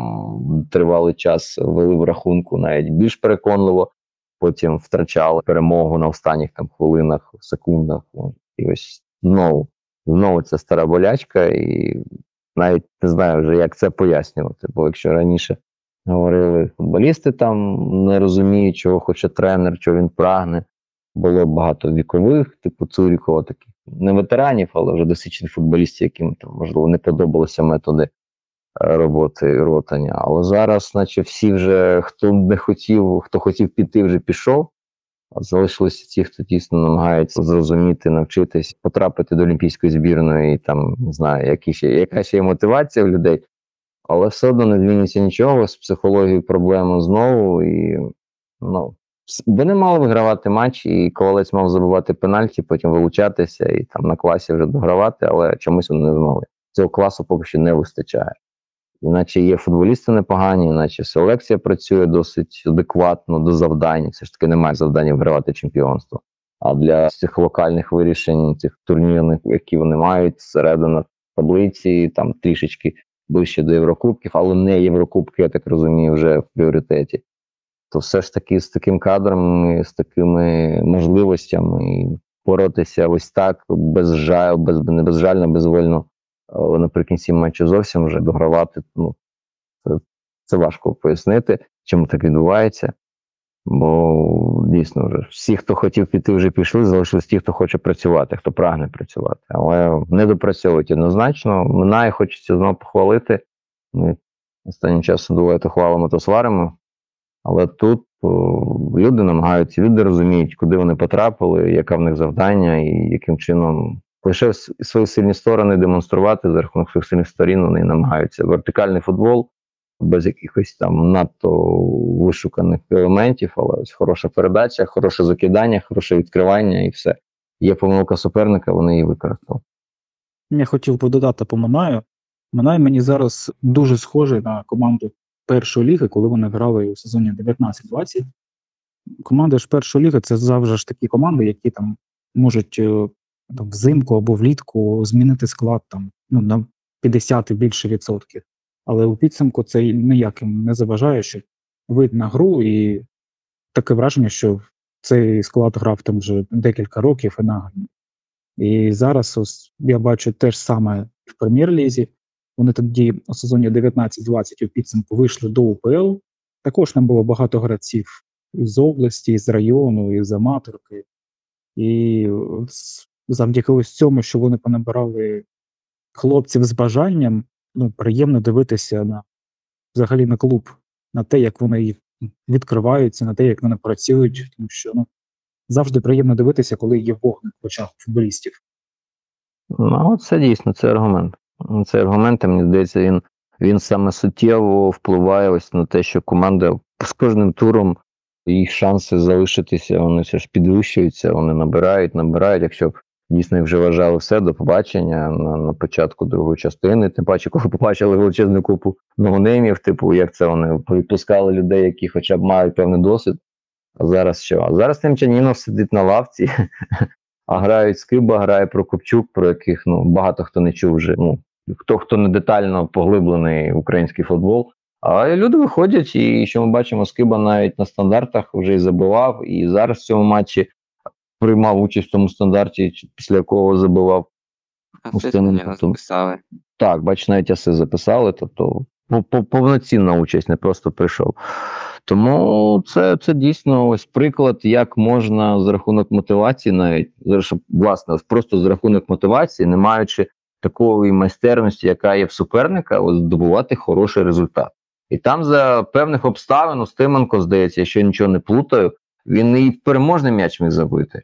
там тривалий час вели в рахунку навіть більш переконливо, потім втрачали перемогу на останніх там хвилинах, секундах. І ось знову, знову ця стара болячка, і навіть не знаю вже, як це пояснювати. Бо якщо раніше говорили, футболісти там не розуміють, чого хоче тренер, чого він прагне. Було багато вікових, типу Цурікова, таких не ветеранів, але вже досвідчених футболістів, яким там, можливо, не подобалися методи роботи Ротаня. Але зараз, наче всі вже, хто не хотів, хто хотів піти, вже пішов. А залишилися ті, хто дійсно намагається зрозуміти, навчитись, потрапити до олімпійської збірної, і там, не знаю, які ще, яка ще є мотивація в людей. Але все одно не зміниться нічого, з психологією проблема знову. І, ну, вони мали вигравати матч, і Ковалець мав забивати пенальті, потім вилучатися і там на класі вже догравати, але чомусь вони не змогли. Цього класу поки що не вистачає. Іначе є футболісти непогані, іначе селекція працює досить адекватно до завдань. Все ж таки немає завдання вигравати чемпіонство. А для цих локальних вирішень, цих турнірних, які вони мають, середина таблиці, там трішечки ближче до Єврокубків, але не Єврокубки, я так розумію, вже в пріоритеті. То все ж таки з таким кадром, з такими можливостями боротися ось так, без жаль, без, не безжально, безвольно, наприкінці матчу зовсім вже догравати, ну, це, це важко пояснити, чому так відбувається. Бо дійсно вже всі, хто хотів піти, вже пішли, залишились ті, хто хоче працювати, хто прагне працювати. Але не допрацьовують однозначно. Минає, хочеться знову похвалити. Ми останнім часом буває то хвалимо, то сваримо. Але тут о, люди намагаються, люди розуміють, куди вони потрапили, яке в них завдання і яким чином лише свої сильні сторони демонструвати, за рахунок своїх сильних сторін вони намагаються. Вертикальний футбол, без якихось там надто вишуканих елементів, але ось хороша передача, хороше закидання, хороше відкривання і все. Є помилка суперника, вони її використали. Я хотів би додати по Манаю. Манай мені зараз дуже схожий на команду першої ліги, коли вони грали у сезоні дев'ятнадцять двадцять. Команди ж першої ліги – це завжди ж такі команди, які там можуть там, взимку або влітку змінити склад там, ну, на п'ятдесят і більше відсотків. Але у підсумку це ніяким не заважає, що вид на гру і таке враження, що цей склад грав там вже декілька років і нагально. І зараз ось, я бачу те ж саме в Прем'єр-лізі. Вони тоді у сезоні дев'ятнадцять двадцять у підсумку вийшли до УПЛ. Також там було багато гравців з області, з району, з аматорки. І завдяки ось цьому, що вони понабирали хлопців з бажанням, ну, приємно дивитися на взагалі на клуб, на те, як вони відкриваються, на те, як вони працюють, тому що ну, завжди приємно дивитися, коли є вогник в очах футболістів. Ну, це дійсно, це аргумент. Це аргумент, мені здається, він, він саме суттєво впливає ось на те, що команда з кожним туром, їх шанси залишитися, вони все ж підвищуються, вони набирають, набирають, якщо дійсно вже вважали все, до побачення на, на початку другої частини, тим паче, коли побачили величезну купу ноунеймів, типу, як це вони відпускали людей, які хоча б мають певний досвід, а зараз що? А зараз Немчанінов сидить на лавці, а грають Скиба, грає Прокопчук, про яких ну, багато хто не чув вже, ну, хто, хто не детально поглиблений в український футбол. А люди виходять, і що ми бачимо, Скиба навіть на стандартах вже і забивав, і зараз в цьому матчі приймав участь в тому стандарті, після якого забивав. Асистентів записали. Так, бач, навіть аси записали, тобто повноцінна участь, не просто прийшов. Тому це, це дійсно ось приклад, як можна за рахунок мотивації навіть, власне, просто за рахунок мотивації, не маючи такої майстерності, яка є в суперника, ось здобувати хороший результат. І там за певних обставин Устименко, здається, якщо я нічого не плутаю, він і переможний м'яч міг забити.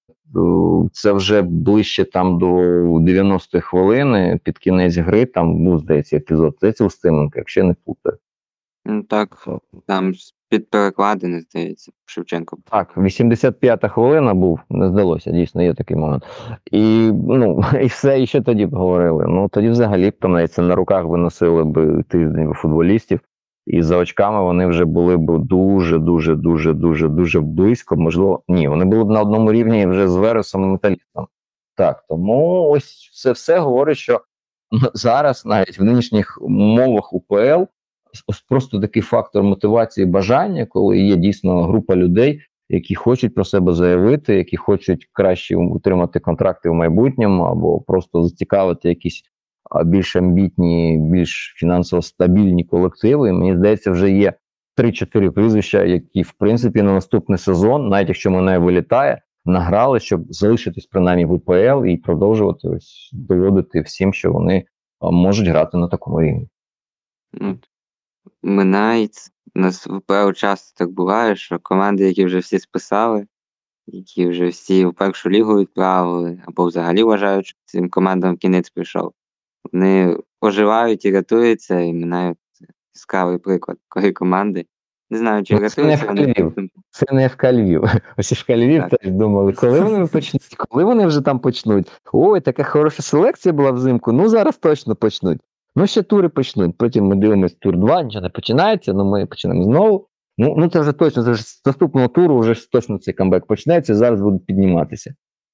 Це вже ближче там до дев'яностої хвилини, під кінець гри, там, ну, здається, епізод. Це Устименко, якщо я не плутаю. Ну так, там під перекладини, здається, Шевченко. Так, вісімдесят п'ята хвилина був, не здалося, дійсно, є такий момент. І, ну, і все, і що тоді б говорили? Ну, тоді взагалі, там, навіть це на руках виносили б тиждень футболістів, і за очками вони вже були б дуже, дуже, дуже, дуже, дуже близько, можливо, ні, вони були б на одному рівні вже з Вересом і Металістом. Так, тому ось це все говорить, що зараз навіть в нинішніх умовах УПЛ ось просто такий фактор мотивації, бажання, коли є дійсно група людей, які хочуть про себе заявити, які хочуть краще отримати контракти в майбутньому, або просто зацікавити якісь а, більш амбітні, більш фінансово стабільні колективи. І мені здається, вже є три-чотири прізвища, які, в принципі, на наступний сезон, навіть якщо мене вилітає, награли, щоб залишитись принаймні в УПЛ і продовжувати ось доводити всім, що вони а, можуть грати на такому рівні. Ну, минається. У нас в УПЛ часто так буває, що команди, які вже всі списали, які вже всі в першу лігу відправили, або взагалі вважають, що цим командам кінець прийшов, вони оживають і рятуються, і минають яскравий приклад такої команди. Не знаю, чи Ну, це не рятуються вони. Львів. Це не еф ка Львів. Ось еф ка Львів Так. теж думали, коли вони почнуть, коли вони вже там почнуть. Ой, така хороша селекція була взимку, ну зараз точно почнуть. Ну ще тури почнуть, потім ми дивимось тур два, нічого не починається, ну ми почнемо знову. Ну, ну це вже точно, це вже з наступного туру вже точно цей камбек почнеться, зараз будуть підніматися.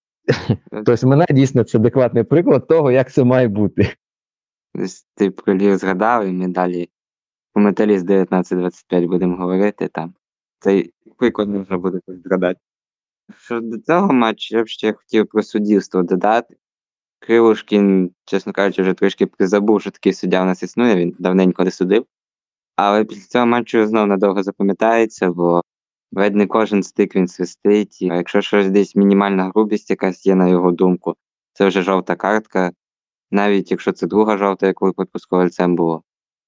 Тобто мене дійсно це адекватний приклад того, як це має бути. Ось ти про Львів згадав, і ми далі по металіст дев'ятнадцять двадцять п'ять будемо говорити там. Цей приклад можна буде тут згадати. Що до цього матчу, я б ще хотів про суддівство додати. Кривушкін, чесно кажучи, вже трошки призабув, що такий суддя в нас існує, він давненько не судив. Але після цього матчу знов надовго запам'ятається, бо ледь не кожен стик він свистить. А якщо щось десь мінімальна грубість якась є, на його думку, це вже жовта картка. Навіть якщо це друга жовта, як у випадку з Ковальцем було.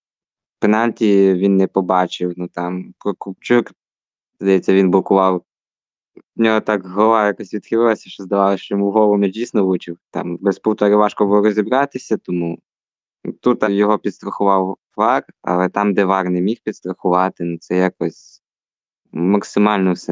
Пенальті він не побачив, ну там Прокопчук, здається, він блокував. В нього так голова якось відхилилася, що здавалося, що йому в голову м'яч дійсно влучив. Там без повтори важко було розібратися, тому тут його підстрахував ВАР, але там, де ВАР не міг підстрахувати, ну це якось максимально все,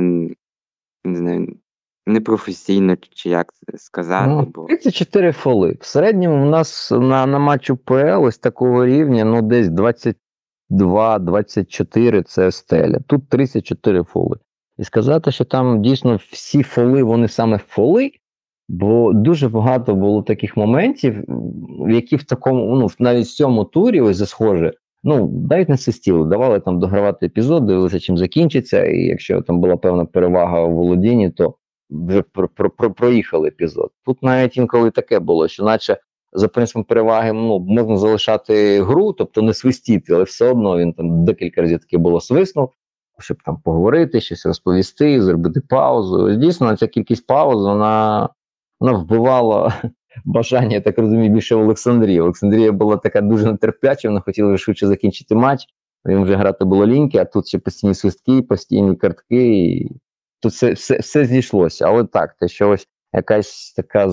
не знаю, непрофесійно, чи як це сказати. Ну, Бо тридцять чотири фоли. В середньому у нас на, на матч УПЛ ось такого рівня, ну десь двадцять два двадцять чотири це стеля. Тут тридцять чотири фоли. І сказати, що там дійсно всі фоли, вони саме фоли, бо дуже багато було таких моментів, в які в такому, ну, навіть в цьому турі, ось за схоже, ну, навіть не свистіли, давали там догравати епізод, дивилися, чим закінчиться, і якщо там була певна перевага у володінні, то вже про, про, про, проїхали епізод. Тут навіть інколи таке було, що наче за принципом переваги, ну, можна залишати гру, тобто не свистіти, але все одно він там декілька разів таке було свиснув, щоб там поговорити, щось розповісти, зробити паузу. Ось дійсно, ця кількість пауз, вона, вона вбивала бажання, я так розумію, більше в Олександрії. Олександрія була така дуже нетерпляча, вона хотіла швидше закінчити матч, їм вже грати було ліньки, а тут ще постійні свистки, постійні картки, і тут все, все, все зійшлося. Але так, те, що ось якась така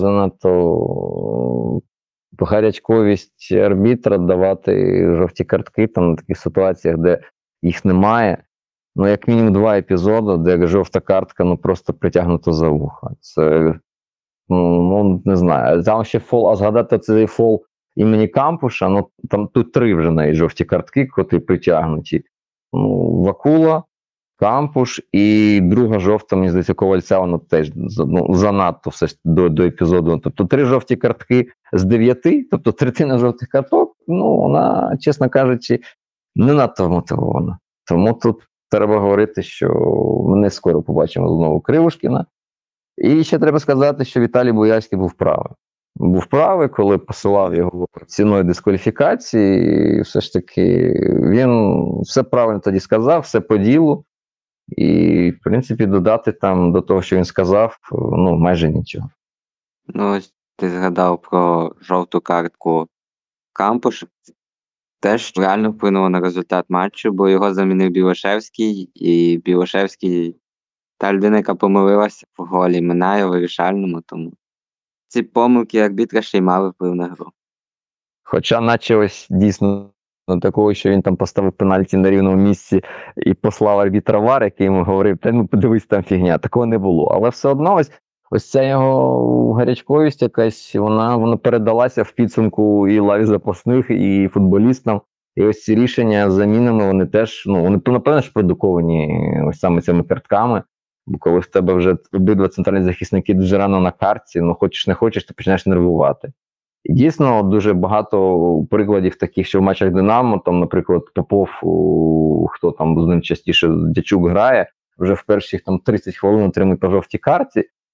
занадто гарячковість арбітра давати жовті картки там на таких ситуаціях, де їх немає. Ну, як мінімум два епізоди, де жовта картка, ну, просто притягнута за вуха. Це, ну, ну не знаю. Там ще фол, а згадати цей фол імені Кампуша, ну, там тут три вже навіть жовті картки, котрі притягнуті. Ну, Вакула, Кампуш і друга жовта, мені здається, Ковальця, воно теж ну, занадто все до, до епізоду. Тобто три жовті картки з дев'яти, тобто третина жовтих карток, ну, вона, чесно кажучи, не надто мотивована. Тому тут треба говорити, що ми не скоро побачимо знову Кривушкіна. І ще треба сказати, що Віталій Боярський був правий. Був правий, коли посилав його ціною дискваліфікації, і все ж таки він все правильно тоді сказав, все по ділу. І, в принципі, додати там до того, що він сказав, ну, майже нічого. Ну, ось ти згадав про жовту картку Кампуша. Теж реально вплинуло на результат матчу, бо його замінив Білошевський, і Білошевський та людина, яка помилилася в голі, минає у вирішальному, тому ці помилки арбітра ще й мали вплив на гру. Хоча наче ось дійсно такого, що він там поставив пенальті на рівному місці і послав арбітра ВАР, який йому говорив, та ну подивись, там фігня, такого не було. Але все одно ось, ось ця його гарячковість якась, вона, вона передалася в підсумку і лаві запасних, і футболістам. І ось ці рішення з замінами, вони теж, ну, вони, напевно, ж продуковані ось саме цими картками. Бо коли в тебе вже обидва центральні захисники дуже рано на картці, ну хочеш не хочеш, ти починаєш нервувати. І дійсно дуже багато прикладів таких, що в матчах Динамо, там, наприклад, Попов, хто там з ним частіше, Дячук грає, вже в перших там тридцять хвилин отримує по жовтій карті.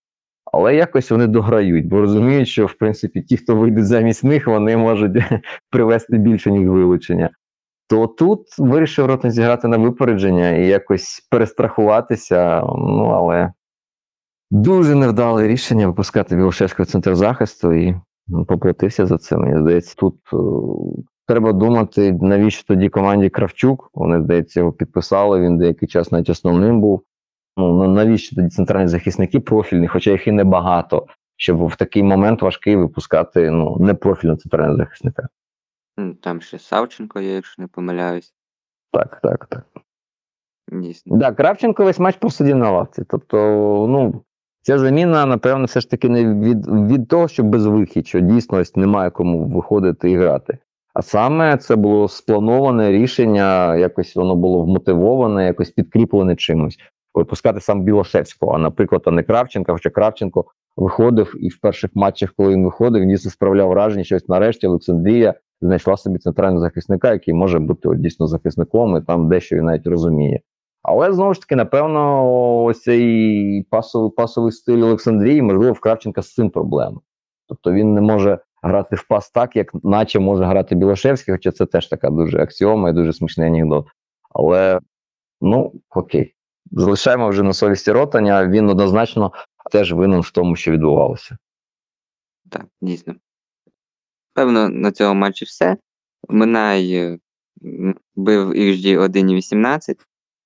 Але якось вони дограють, бо розуміють, що, в принципі, ті, хто вийдуть замість них, вони можуть привести більше, ніж вилучення. То тут вирішив Ротань зіграти на випередження і якось перестрахуватися, ну, але дуже невдале рішення випускати Білошевського в центр захисту і ну, поплатився за це, мені здається. Тут е, треба думати, навіщо тоді команді Кравчук, вони, здається, його підписали, він деякий час навіть основним був. Ну, навіщо тоді центральні захисники профільні, хоча їх і небагато, щоб в такий момент важкий випускати ну, непрофільного центрального захисника. Там ще Савченко є, якщо не помиляюсь. Так, так, так. Дійсно. Так, Кравченко весь матч просидів на лавці. Тобто, ну, ця заміна, напевно, все ж таки не від, від того, що безвихідь, що дійсно ось немає кому виходити і грати. А саме це було сплановане рішення, якось воно було вмотивоване, якось підкріплене чимось. Випускати сам Білошевського, а, наприклад, а не Кравченка, хоча Кравченко виходив і в перших матчах, коли він виходив, він дійсно справляв враження, що ось нарешті Олександрія знайшла собі центрального захисника, який може бути от, дійсно захисником, і там дещо він навіть розуміє. Але, знову ж таки, напевно, ось цей пасовий, пасовий стиль Олександрії, можливо, в Кравченка з цим проблема. Тобто він не може грати в пас так, як наче може грати Білошевський, хоча це теж така дуже аксіома і дуже смішний анекдот. Але, ну, окей. Залишаємо вже на совісті Ротаня, він однозначно теж винен в тому, що відбувалося. Так, дійсно. Певно, на цьому матчі все. Минай бив ікс джі один вісімнадцять,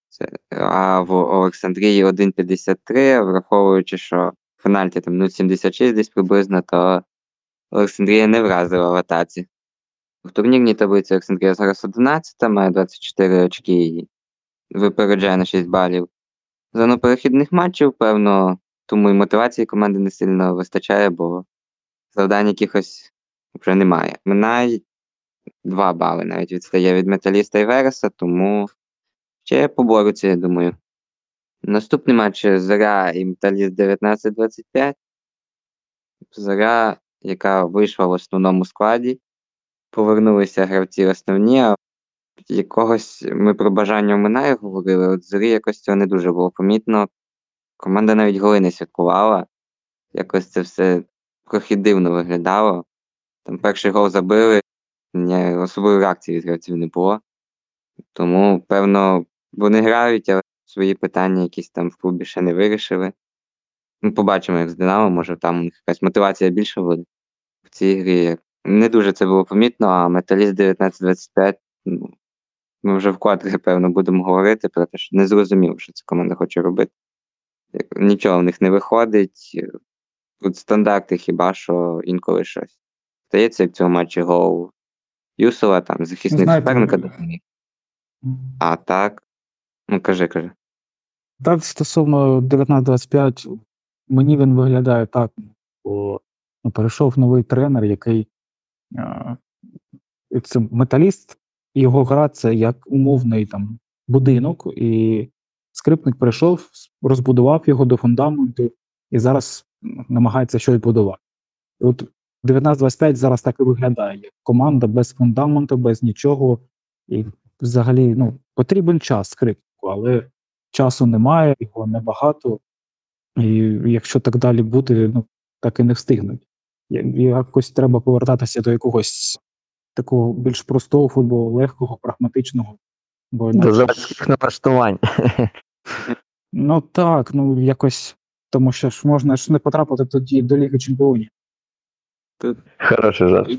а в Олександрії один п'ятдесят три, враховуючи, що в пенальті там нуль сімдесят шість десь приблизно, то Олександрія не вразила в атаці. В турнірній таблиці Олександрія зараз одинадцята, має двадцять чотири очки і випереджає на шість балів. Зону перехідних матчів, певно, тому і мотивації команди не сильно вистачає, бо завдань якихось вже немає. Минай два бали навіть відстає від Металіста і Вереса, тому ще поборються, я думаю. Наступний матч Зоря і Металіст дев'ятнадцять двадцять п'ять. Зоря, яка вийшла в основному складі, повернулися гравці основні, а якогось ми про бажання в Минаю говорили, от Зорі якось цього не дуже було помітно. Команда навіть голи не святкувала. Якось це все трохи дивно виглядало. Там перший гол забили, ні, особливої реакції від гравців не було. Тому, певно, вони грають, але свої питання якісь там в клубі ще не вирішили. Ми побачимо, як з Динамо, може там у них якась мотивація більше буде в цій грі. Не дуже це було помітно, а Металіст дев'ятнадцять двадцять п'ять, ну, ми вже вкотре, певно, будемо говорити про те, що не зрозуміло, що ця команда хоче робити. Нічого в них не виходить. Тут стандарти хіба що інколи щось. Стається, як в цьому матчі гол Юсова, там захисник Знаєте, суперника допоміг. А так, ну кажи, кажи. Так, стосовно дев'ятнадцять двадцять п'ять, мені він виглядає так, бо ну, перейшов новий тренер, який е, це Металіст, і його гра це як умовний там будинок, і Скрипник прийшов, розбудував його до фундаменту і зараз намагається щось будувати. І от дев'ятнадцять двадцять п'ять зараз так і виглядає, як команда без фундаменту, без нічого, і взагалі ну, потрібен час Скрипнику, але часу немає, його небагато, і якщо так далі буде, ну, так і не встигнуть. Якось треба повертатися до якогось такого більш простого футболу, легкого, прагматичного. Бо До заводських налаштувань. Ну так, ну якось, тому що ж можна ж не потрапити тоді до Ліги Чемпіонів. Тут Хороший жарт.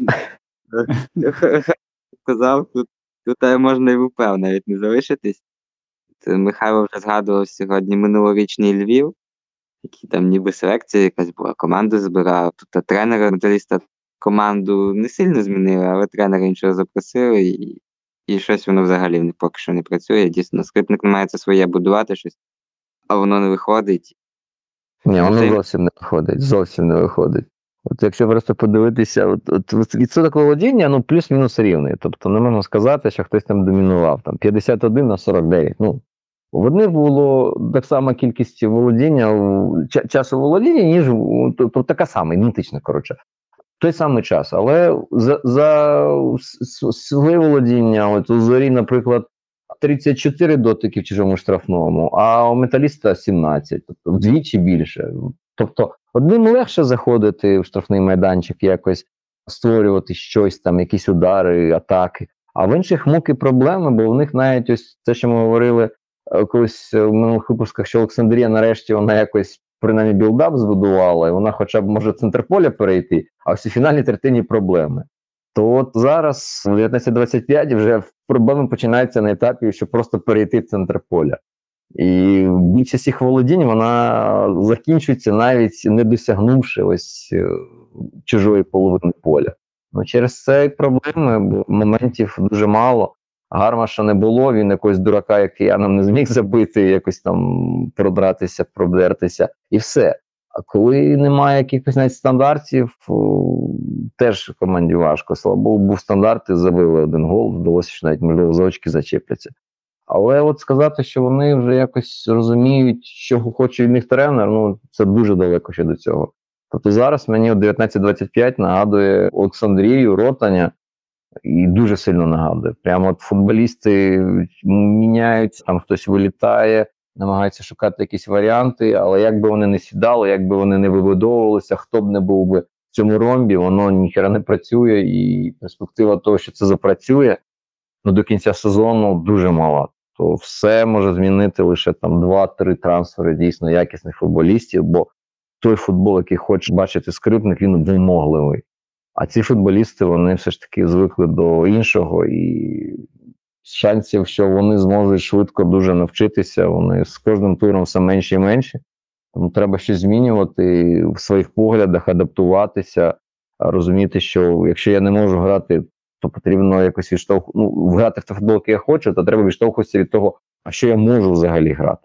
сказав, тут, тут можна і в УПЛ навіть не залишитись. Це Михайло вже згадував сьогодні минулорічний Львів, який там ніби селекція якась була, команду збирав. Тут тренера Металіста команду не сильно змінили, але тренера іншого запросили, і, і щось воно взагалі не, поки що не працює. Дійсно, Скрипник намагається своє будувати щось, а воно не виходить. Ні, воно Це- зовсім не виходить, зовсім не виходить. От якщо просто подивитися, от, от відсоток володіння, ну, плюс-мінус рівний. Тобто не можна сказати, що хтось там домінував, там, п'ятдесят один на сорок дев'ять. Ну, в одних було так само кількість володіння, у- ча- часу володіння, ніж, у- тобто така сама, ідентична, коротше. Той самий час, але за, за с- с- своє володіння, от у Зорі, наприклад, тридцять чотири дотики в чужому штрафному, а у Металіста сімнадцять, тобто вдвічі більше. Тобто Одним легше заходити в штрафний майданчик, якось створювати щось там, якісь удари, атаки. А в інших муки проблеми, бо в них навіть ось те, що ми говорили е, колись в минулих випусках, що Олександрія нарешті вона якось принаймні білдап збудувала, і вона хоча б може центр поля перейти, а всі фінальні третині проблеми. То от зараз, в дев'ятнадцять двадцять п'ять, вже проблеми починаються на етапі, щоб просто перейти в центр поля. І більшість їх володінь, вона закінчується навіть не досягнувши ось е, чужої половини поля. Ну, через це і проблеми, бо моментів дуже мало. Гармаша не було, він якогось дурака, як киянам, не зміг забити, якось там продратися, продертися, і все. А коли немає якихось навіть стандартів, о, теж команді важко. Слава Богу, був стандарт, і забили один гол, вдалося, що навіть, можливо, за очки зачепляться. Але от сказати, що вони вже якось розуміють, що хоче від них тренер, ну, це дуже далеко ще до цього. Тобто зараз мені дев'ятнадцять двадцять п'ять нагадує Олександрію, Ротаня, і дуже сильно нагадує. Прямо от футболісти міняються, там хтось вилітає, намагаються шукати якісь варіанти, але як би вони не сідали, як би вони не вибудовувалися, хто б не був би в цьому ромбі, воно ніхера не працює, і перспектива того, що це запрацює, ну, до кінця сезону дуже мала. То все може змінити лише там два-три трансфери дійсно якісних футболістів, бо той футбол, який хоче бачити Скрипник, він вимогливий. А ці футболісти, вони все ж таки звикли до іншого, і шансів, що вони зможуть швидко дуже навчитися, вони з кожним туром все менше і менше. Тому треба щось змінювати в своїх поглядах, адаптуватися, розуміти, що якщо я не можу грати, то потрібно якось відштовхувати, ну, грати в той футбол, який я хочу, то треба відштовхуватися від того, а що я можу взагалі грати.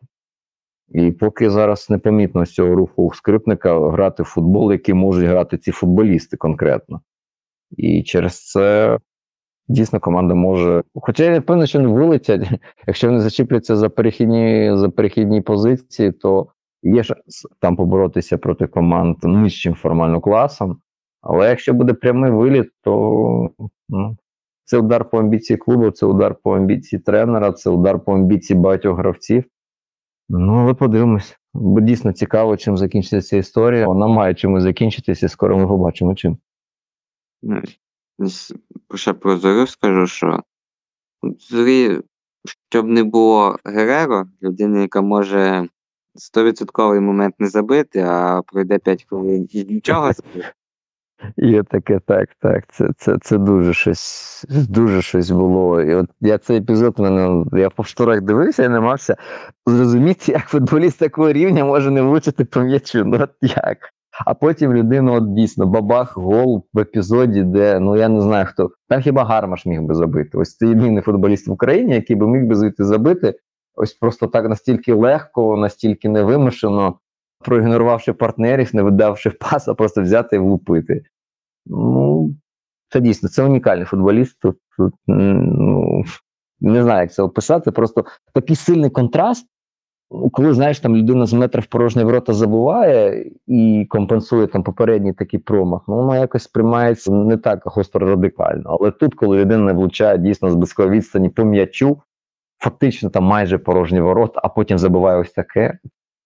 І поки зараз непомітно з цього руху Скрипника грати в футбол, який можуть грати ці футболісти конкретно. І через це дійсно команда може... Хоча я не впевнений, що не вилетять. Якщо вони зачіпляться за перехідні, за перехідні позиції, то є шанс там поборотися проти команд нижчим формально класом. Але якщо буде прямий виліт, то ну, це удар по амбіції клубу, це удар по амбіції тренера, це удар по амбіції багатьох гравців. Ну, але подивимось. Бо дійсно цікаво, чим закінчиться ця історія. Вона має чимось закінчитися, і скоро ми побачимо чим. Ну, с- ще про Зорю скажу, що от Зорі, щоб не було Гереро, людини, яка може стовідсотковий момент не забити, а пройде п'ять хвилин і нічого забити. Є таке, так, так. Це, це, це дуже щось, дуже щось було. І от я цей епізод, мене, я по шторах дивився і намагався зрозуміти, як футболіст такого рівня може не влучити по м'ячу. Ну от як? А потім людина, от дійсно, бабах, гол в епізоді, де, ну я не знаю хто, там хіба Гармаш міг би забити. Ось це єдиний футболіст в Україні, який би міг би звідти забити, ось просто так настільки легко, настільки невимушено, проігнорувавши партнерів, не видавши пас, а просто взяти і влупити. Ну, це дійсно, це унікальний футболіст. Тут, тут ну, не знаю, як це описати, просто такий сильний контраст, коли, знаєш, там людина з метра в порожні ворота забуває і компенсує там попередній такий промах, ну, воно якось сприймається не так гостро радикально. Але тут, коли людина влучає дійсно з близької відстані по м'ячу, фактично там майже порожні ворота, а потім забуває ось таке,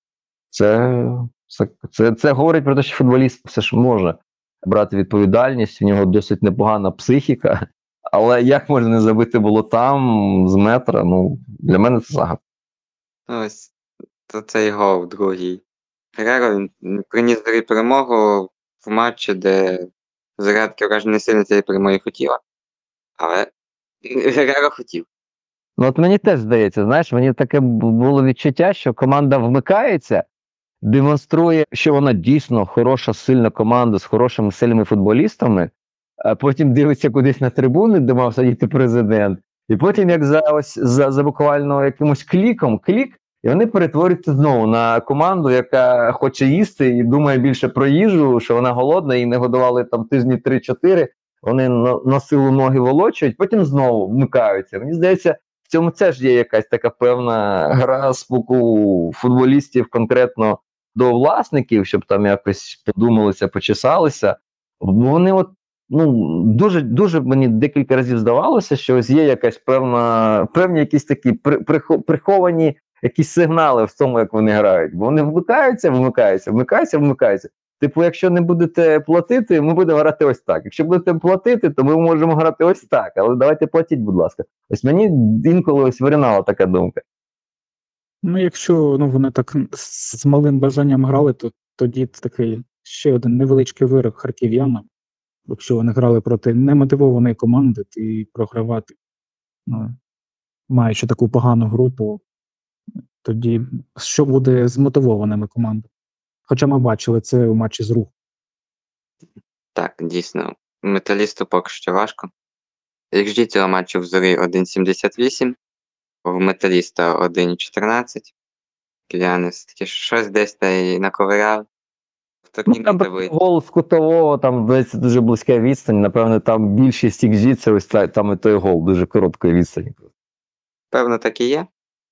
це, це, це, це говорить про те, що футболіст все ж може брати відповідальність, в нього досить непогана психіка, але як можна не забити було там з метра, ну, для мене це загадка. Ось, то цей гол другий. Гереро він він приніс Зорі перемогу в матчі, де Зоря таке враження не сильно цієї перемоги хотіла. Але Гереро хотів. Ну, от мені теж здається, знаєш, мені таке б- було відчуття, що команда вмикається, демонструє, що вона дійсно хороша, сильна команда з хорошими, сильними футболістами, а потім дивиться кудись на трибуни, де мав сидіти президент, і потім, як за, ось, за, за буквально якимось кліком, клік, і вони перетворюються знову на команду, яка хоче їсти і думає більше про їжу, що вона голодна, і не годували там тижні три-чотири, вони на, на силу ноги волочують, потім знову вмикаються. Мені здається, в цьому теж є якась така певна гра з боку футболістів конкретно до власників, щоб там якось подумалися, почесалися. Вони от, ну, дуже, дуже мені декілька разів здавалося, що ось є якась певна, певні якісь такі при, прихо- приховані якісь сигнали в тому, як вони грають. Бо вони вмикаються, вмикаються, вмикаються, вмикаються. Типу, якщо не будете платити, ми будемо грати ось так. Якщо будете платити, то ми можемо грати ось так. Але давайте платіть, будь ласка. Ось мені інколи ось виринала така думка. Ну, якщо ну, вони так з з малим бажанням грали, то тоді це такий ще один невеличкий вирок харків'янам. Якщо вони грали проти немотивованої команди, і програвати, ну, маючи таку погану гру, то тоді що буде з мотивованими командами? Хоча ми бачили це у матчі з Рухом. Так, дійсно, Металісту поки що важко. ікс джі цього матчу в Зорі один сімдесят вісім, в Металіста один чотирнадцять. Кияни все-таки щось десь та й наковиряв. В Ну, турнірній там таблиці. гол з кутового, там здається, дуже близька відстань. Напевно, там більшість ікс джі, це ось та- там і той гол, дуже короткої відстані. Певно, так і є.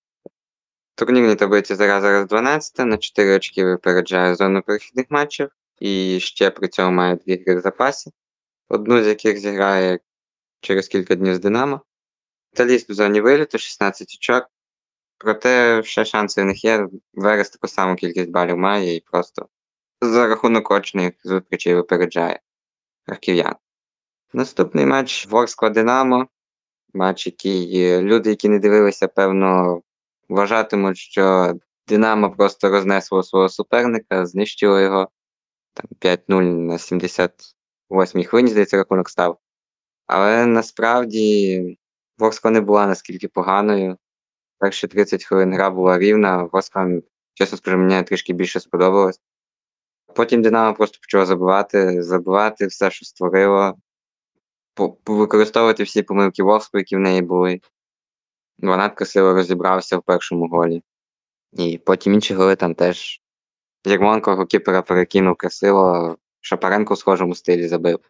В турнірній таблиці Зоря зараз дванадцята, на чотири очки випереджає зону перехідних матчів. І ще при цьому має дві гри в запасі, одну з яких зіграє через кілька днів з Динамо. Металіст в зоні виліту, шістнадцять очок. Проте ще шанси в них є. Верес таку саму кількість балів має і просто за рахунок очних зустрічей випереджає харків'ян. Наступний матч Ворскла-Динамо. Матч, який е, люди, які не дивилися, певно, вважатимуть, що Динамо просто рознесло свого суперника, знищило його. Там п'ять нуль на сімдесят восьмій хвилині, здається, рахунок став. Але насправді Ворскла не була наскільки поганою. Перші тридцять хвилин гра була рівна, Ворскла, чесно скажу, мені трішки більше сподобалось. Потім Динамо просто почало забивати, забивати все, що створило, по- використовувати всі помилки Ворскли, які в неї були. Ванат красиво розібрався в першому голі. І потім інші голи там теж Ярмоленко голкіпера перекинув красиво, Шапаренко в схожому стилі забив.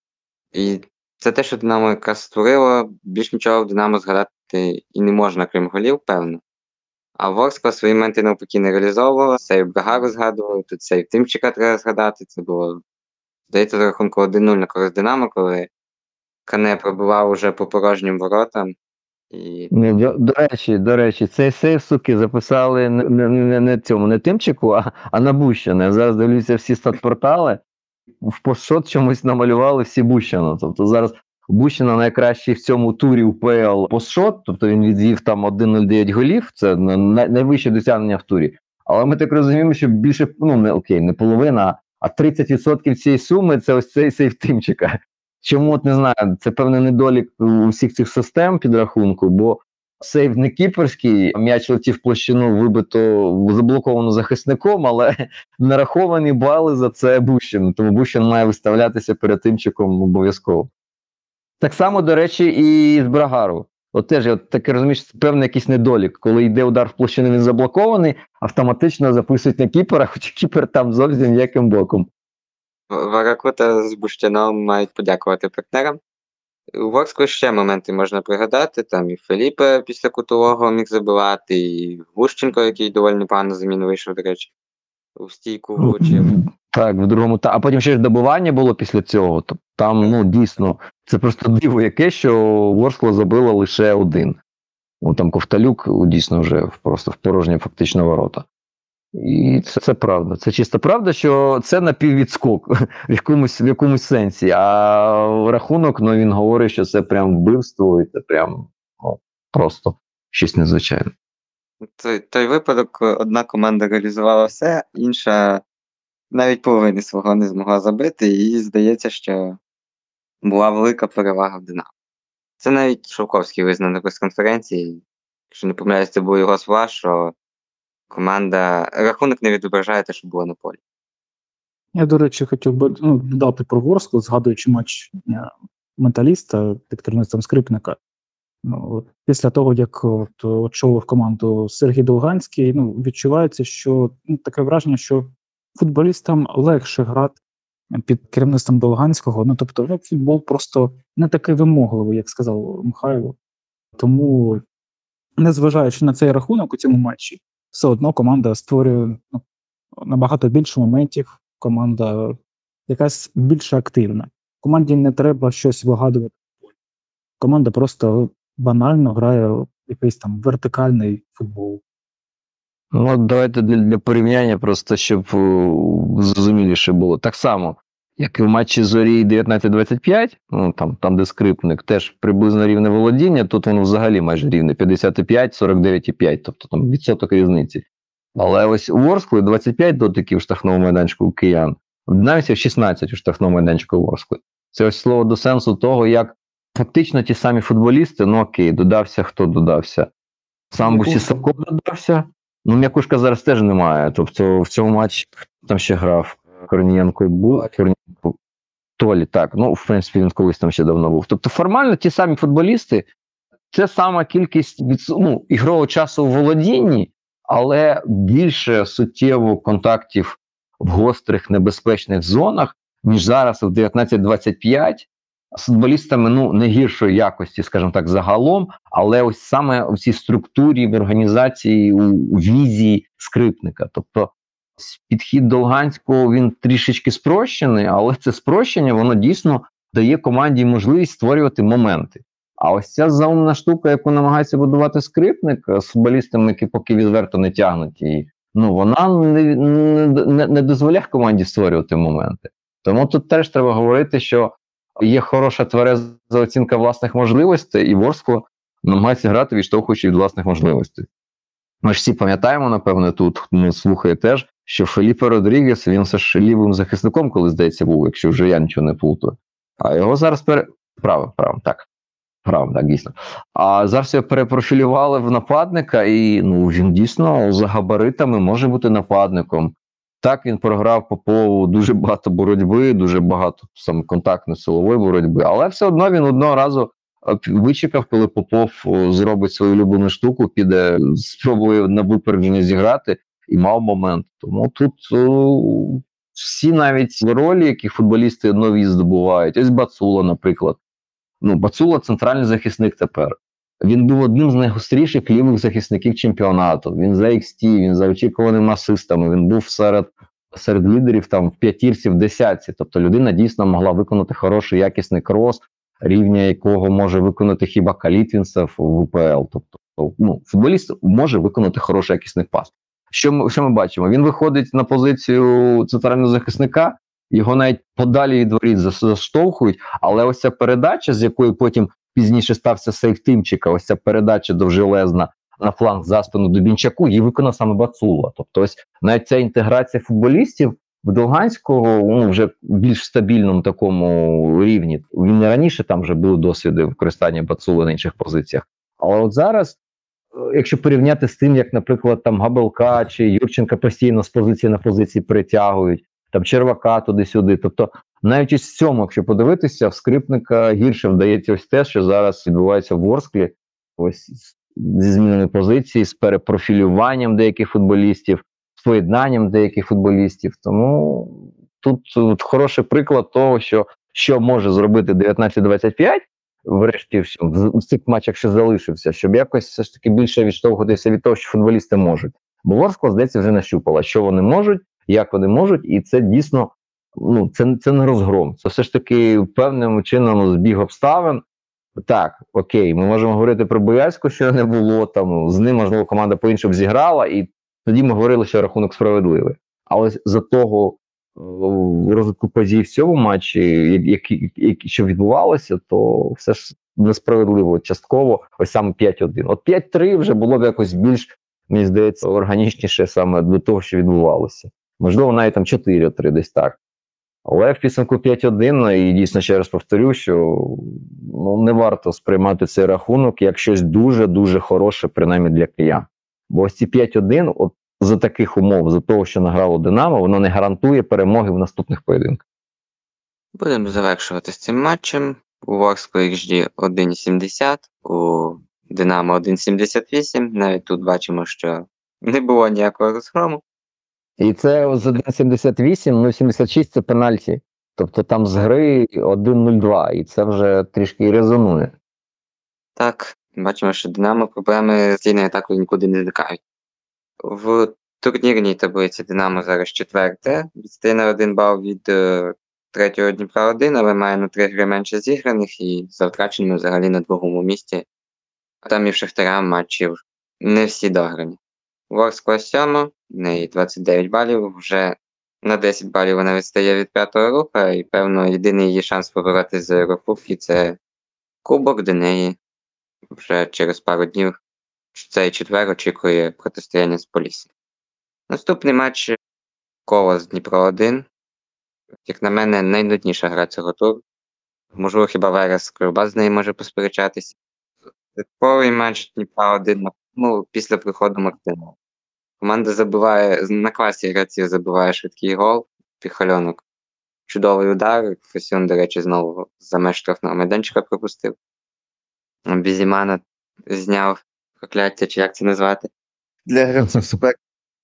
І це те, що Динамо якраз створило, більш нічого в Динамо згадати і не можна, крім голів, певно. А Ворскла свої моменти навпаки не реалізовувала, сейв Брагару згадували, тут сейв Тимчика треба згадати, це було, здається, за рахунку один нуль на користь Динамо, коли Кане пробивав уже по порожнім воротам. І Не, До, до речі, до речі, цей сейф, суки, записали не, не, не, не цьому, не Тимчику, а, а на Бущина. Я зараз дивлюся всі статпортали, в постшот чомусь намалювали всі Бущина. Тобто зараз Бущина найкращий в цьому турі УПЛ постшот, тобто він відвів там один нуль дев'ять голів, це на- най- найвище досягнення в турі. Але ми так розуміємо, що більше, ну не окей, не половина, а тридцять відсотків цієї суми це ось цей сейф Тимчика. Чому, от не знаю, це певний недолік у всіх цих систем підрахунку, бо сейв не кіперський, м'яч летів в площину, вибито, заблоковано захисником, але нараховані бали за це Бущину, тому Бущин має виставлятися перед Тимчиком обов'язково. Так само, до речі, і з Брагару. От теж, от таке розумієш, це певний якийсь недолік. Коли йде удар в площину, він заблокований, автоматично записують на кіпера, хоча кіпер там зовсім ніяким боком. В- Варакута з Бущаном мають подякувати партнерам. У Ворскли ще моменти можна пригадати, там і Феліпе після кутового міг забивати, і Гущенко, який доволі непогано заміну вийшов, до речі, у стійку влучив. Так, в другому та. А потім ще ж добування було після цього. Тобто там, ну, дійсно, це просто диво яке, що Ворскла забила лише один. Ну, там Ковталюк дійсно вже в- просто в порожні фактично ворота. І це, це правда. Це чиста правда, що це напіввідскок в якомусь, в якомусь сенсі. А рахунок, ну, він говорить, що це прям вбивство, і це прям, ну, просто щось незвичайне. Той, той випадок, е, одна команда реалізувала все, інша навіть половини свого не змогла забити, і здається, що була велика перевага в Динамо. Це навіть Шовковський визнав на прес-конференції, якщо не помиляюсь, це був його слова, що команда, рахунок не відображає те, що було на полі. Я, до речі, хотів би ну, додати про Ворсклу, згадуючи матч е, Металіста під керівництвом Скрипника. Ну, от, після того, як от, очолив команду Сергій Долганський, ну, відчувається, що ну, таке враження, що футболістам легше грати під керівництвом Долганського. Ну, тобто, ну, футбол просто не такий вимогливий, як сказав Михайло. Тому, незважаючи на цей рахунок у цьому матчі, все одно команда створює ну, набагато більше моментів, команда якась більш активна. Команді не треба щось вигадувати. Команда просто банально грає в якийсь там вертикальний футбол. Ну, давайте для, для порівняння, просто щоб о, зрозуміліше було. Так само, як і в матчі Зорі дев'ятнадцять двадцять п'ять, ну, там, там, де Скрипник, теж приблизно рівне володіння, тут воно взагалі майже рівне, п'ятдесят п'ять сорок дев'ять п'ять, тобто там відсоток різниці. Але ось у Ворскли двадцять п'ять дотиків в штрафному майданчику у киян, в Динамівців шістнадцять у штрафному майданчику у Ворскли. Це ось слово до сенсу того, як фактично ті самі футболісти, ну окей, додався, хто додався. Сам Бусісако додався. Ну, М'якушка зараз теж немає. Тобто в цьому матчі там ще грав Корнієнко і був. Корнієнко. Толі, так. Ну, в принципі, він колись там ще давно був. Тобто формально ті самі футболісти, це сама кількість від, ну, ігрового часу в володінні, але більше суттєво контактів в гострих небезпечних зонах, ніж зараз в дев'ятнадцять двадцять п'ять. З футболістами, ну, не гіршої якості, скажімо так, загалом, але ось саме в цій структурі, в організації, у, у візії Скрипника. Тобто підхід до Луганського, він трішечки спрощений, але це спрощення, воно дійсно дає команді можливість створювати моменти. А ось ця заумна штука, яку намагається будувати Скрипник з футболістами, які поки відверто не тягнуть її, ну, вона не, не, не дозволяє команді створювати моменти. Тому тут теж треба говорити, що є хороша твереза оцінка власних можливостей, і Ворскла намагається грати, відштовхуючи від власних можливостей. Ми ж всі пам'ятаємо, напевно, тут, ну, слухає теж, що Феліпе Родрігес, він все ж лівим захисником, коли, здається, був, якщо вже я нічого не плутаю. А його зараз пере... Право, право, так. Право, так, дійсно. А зараз його перепрофілювали в нападника, і, ну, він дійсно за габаритами може бути нападником. Так, він програв Попову дуже багато боротьби, дуже багато саме контактної силової боротьби, але все одно він одного разу вичекав, коли Попов зробить свою улюблену штуку, піде, спробує на випередження зіграти, і мав момент. Тому тут о, всі навіть ролі, які футболісти нові здобувають, ось Бацула, наприклад. Ну, Бацула – центральний захисник тепер. Він був одним з найгостріших лівих захисників чемпіонату. Він за ікс ті, він за очікуваними асистами, він був серед, серед лідерів там, в п'ятірці, в десятці. Тобто людина дійсно могла виконати хороший, якісний крос, рівня якого може виконати хіба Калітвінцев в УПЛ. Тобто, ну, футболіст може виконати хороший, якісний пас. Що ми, що ми бачимо? Він виходить на позицію центрального захисника, його навіть подалі від воріт заштовхують, але ось ця передача, з якої потім пізніше стався сейф Тимчика, ось ця передача довжелезна на фланг за спину Дубінчаку, її виконав саме Бацула. Тобто ось навіть ця інтеграція футболістів в Долганського, ну, вже більш стабільному такому рівні. Він не раніше там вже були досвіди використання Бацули на інших позиціях. Але от зараз, якщо порівняти з тим, як, наприклад, там Габелка чи Юрченка постійно з позиції на позиції перетягують, там Червака туди-сюди, тобто навіть ось в цьому, якщо подивитися, в Скрипника гірше вдається ось те, що зараз відбувається в Ворсклі, ось зі зміною позиції, з перепрофілюванням деяких футболістів, з поєднанням деяких футболістів. Тому тут, тут хороший приклад того, що, що може зробити дев'ятнадцять двадцять п'ять, врешті в цих матчах, що залишився, щоб якось все ж таки більше відштовхуватися від того, що футболісти можуть. Бо Ворскла, здається, вже нащупала, що вони можуть, як вони можуть, і це дійсно, ну, це, це не розгром. Це все ж таки певним чином збіг обставин. Так, окей, ми можемо говорити про Боярську, що не було, там, з ним, можливо, команда по-іншому зіграла, і тоді ми говорили, що рахунок справедливий. Але за того розвитку подій в цьому матчі, які, які, що відбувалося, то все ж несправедливо частково, ось саме п'ять один. От п'ять три вже було б якось більш, мені здається, органічніше саме до того, що відбувалося. Можливо, навіть там чотири три десь так. Але в підсумку п'ять один, і дійсно ще раз повторю, що ну, не варто сприймати цей рахунок як щось дуже-дуже хороше, принаймні для киян. Бо ось ці п'ять один, от за таких умов, за того, що награло Динамо, воно не гарантує перемоги в наступних поєдинках. Будемо завершувати з цим матчем. У Ворскли ікс джі один сімдесят, у Динамо один сімдесят вісім. Навіть тут бачимо, що не було ніякого розгрому. І це з один сімдесят вісім, ну сімдесят шість це пенальті. Тобто там з гри один нуль два, і це вже трішки резонує. Так, бачимо, що Динамо проблеми з лінією атакою нікуди не зникають. В турнірній таблиці Динамо зараз четверте, відстає на один бал від е, третього Дніпра один, але має на три гри менше зіграних і за втраченими взагалі на другому місці. Там і в Шахтаря матчів не всі дограні. Ворскла сьома, в неї двадцять дев'ять балів, вже на десять балів вона відстає від п'ятого Руха, і, певно, єдиний її шанс поборотися за Єврокубки – це Кубок, де неї вже через пару днів цей четвер очікує протистояння з Поліссям. Наступний матч – Колос Дніпро один. Як на мене, найнудніша гра цього туру. Можливо, хіба Верес Кривбас з нею може посперечатися. Типовий матч Дніпра один, ну, після приходу Мартинова. Команда забиває, на класі гравців забиває швидкий гол, Піхальонок. Чудовий удар, Фесюн, до речі, знову за меж штрафного майданчика пропустив. Бізімана зняв прокляття, чи як це назвати, для гравців супер.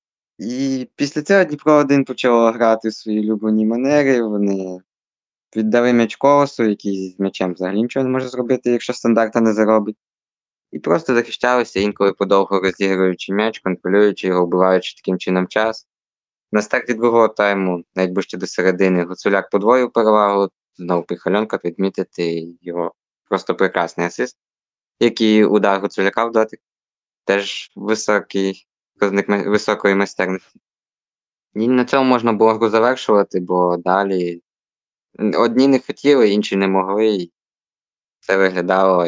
І після цього Дніпро один почало грати в свої улюблені манери, вони віддали м'яч Колосу, який з м'ячем взагалі нічого не може зробити, якщо стандарта не заробить. І просто захищалися, інколи подовго розігруючи м'яч, контролюючи його, вбиваючи таким чином час. На старті другого тайму, навіть ближче до середини, Гуцуляк подвоїв перевагу, знову Піхальонка, підмітити його просто прекрасний асист, який удар Гуцуляка в дотик, теж високий показник високої майстерності. І на цьому можна було гру завершувати, бо далі одні не хотіли, інші не могли, і це виглядало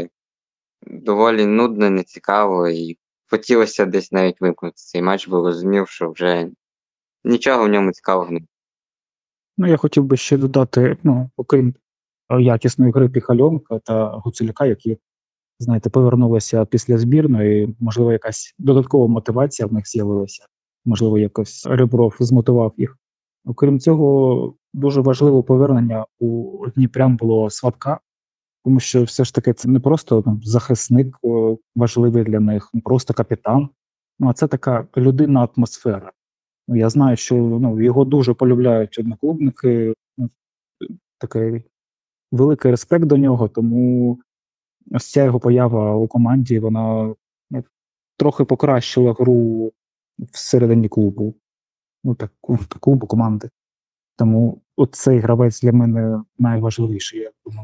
доволі нудно, нецікаво, і хотілося десь навіть вимкнути цей матч, бо розумів, що вже нічого в ньому цікавого не. Ну, я хотів би ще додати, ну, окрім е, якісної гри Піхальонка та Гуцуляка, які, знаєте, повернулися після збірної, можливо, якась додаткова мотивація в них з'явилася, можливо, якось Ребров змотивував їх. Окрім цього, дуже важливе повернення у Дніпрян було Сватка, тому що все ж таки це не просто там, захисник о, важливий для них, не просто капітан, ну, а це така людинна атмосфера. Ну, я знаю, що ну, його дуже полюбляють одноклубники, ну, такий великий респект до нього, тому ось ця його поява у команді, вона ну, трохи покращила гру всередині клубу, ну так, клубу, команди. Тому оцей гравець для мене найважливіший, я думаю.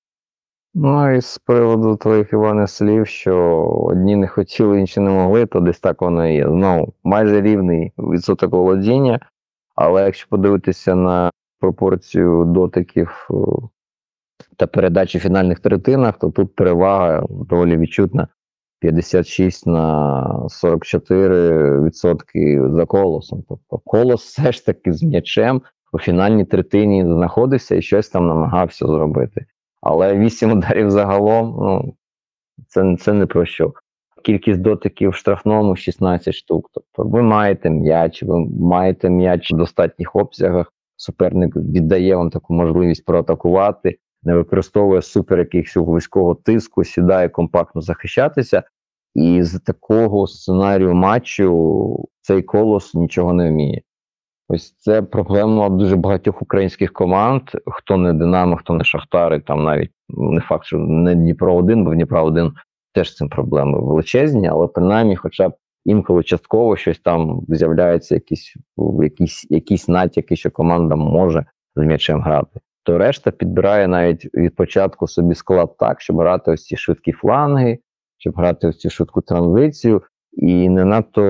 Ну, а і з приводу твоїх, Іване, слів, що одні не хотіли, інші не могли, то десь так воно і є. Ну, майже рівний відсоток володіння, але якщо подивитися на пропорцію дотиків о, та передачі в фінальних третинах, то тут перевага доволі відчутна. п'ятдесят шість на сорок чотири відсотки за Колосом. Тобто Колос все ж таки з м'ячем у фінальній третині знаходився і щось там намагався зробити. Але вісім ударів загалом, ну, це, це не про що. Кількість дотиків в штрафному шістнадцять штук. Тобто ви маєте м'яч, ви маєте м'яч в достатніх обсягах, суперник віддає вам таку можливість проатакувати, не використовує супер якихось вузького тиску, сідає компактно захищатися. І з такого сценарію матчу цей Колос нічого не вміє. Ось це проблема дуже багатьох українських команд, хто не Динамо, хто не Шахтар, і там навіть не факт, що не Дніпро один, бо Дніпро один теж з цим проблеми величезні, але принаймні хоча б інколи частково щось там з'являється, якісь, якісь, якісь натяки, що команда може з м'ячем грати. То решта підбирає навіть від початку собі склад так, щоб грати ось ці швидкі фланги, щоб грати ось цю швидку транзицію, і не надто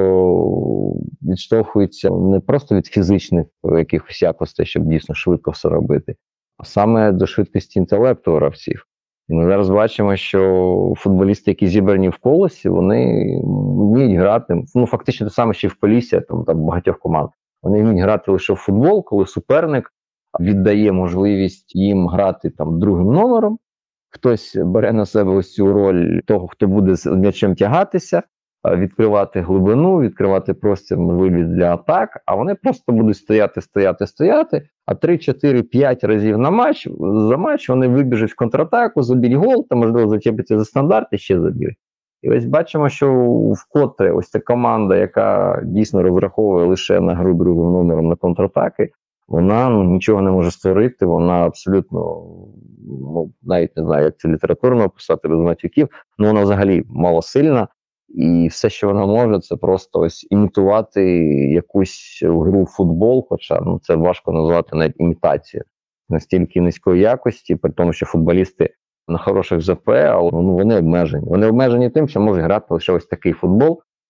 відштовхується не просто від фізичних якихось якостей, щоб дійсно швидко все робити, а саме до швидкості інтелекту гравців. І ми зараз бачимо, що футболісти, які зібрані в Колосі, вони вміють грати, ну фактично те саме, що і в Поліссі, там, там багатьох команд. Вони вміють грати лише в футбол, коли суперник віддає можливість їм грати там другим номером, хтось бере на себе ось цю роль того, хто буде з м'ячем тягатися, відкривати глибину, відкривати простір, можливість для атак, а вони просто будуть стояти, стояти, стояти, а три, чотири, п'ять разів на матч, за матч вони вибіжуть в контратаку, заб'ють гол, та, можливо, зачепиться за стандарт і ще заб'ють. І ось бачимо, що вкотре ось ця команда, яка дійсно розраховує лише на гру другим номером на контратаки, вона ну, нічого не може створити, вона абсолютно, ну, навіть не знаю, як це літературно описати без матюків, але вона взагалі малосильна. І все, що вона може, це просто ось імітувати якусь гру в футбол, хоча ну, це важко назвати навіть імітацією. Настільки низької якості, при тому, що футболісти на хороших ЗП, але ну, вони обмежені. Вони обмежені тим, що можуть грати лише ось такий футбол,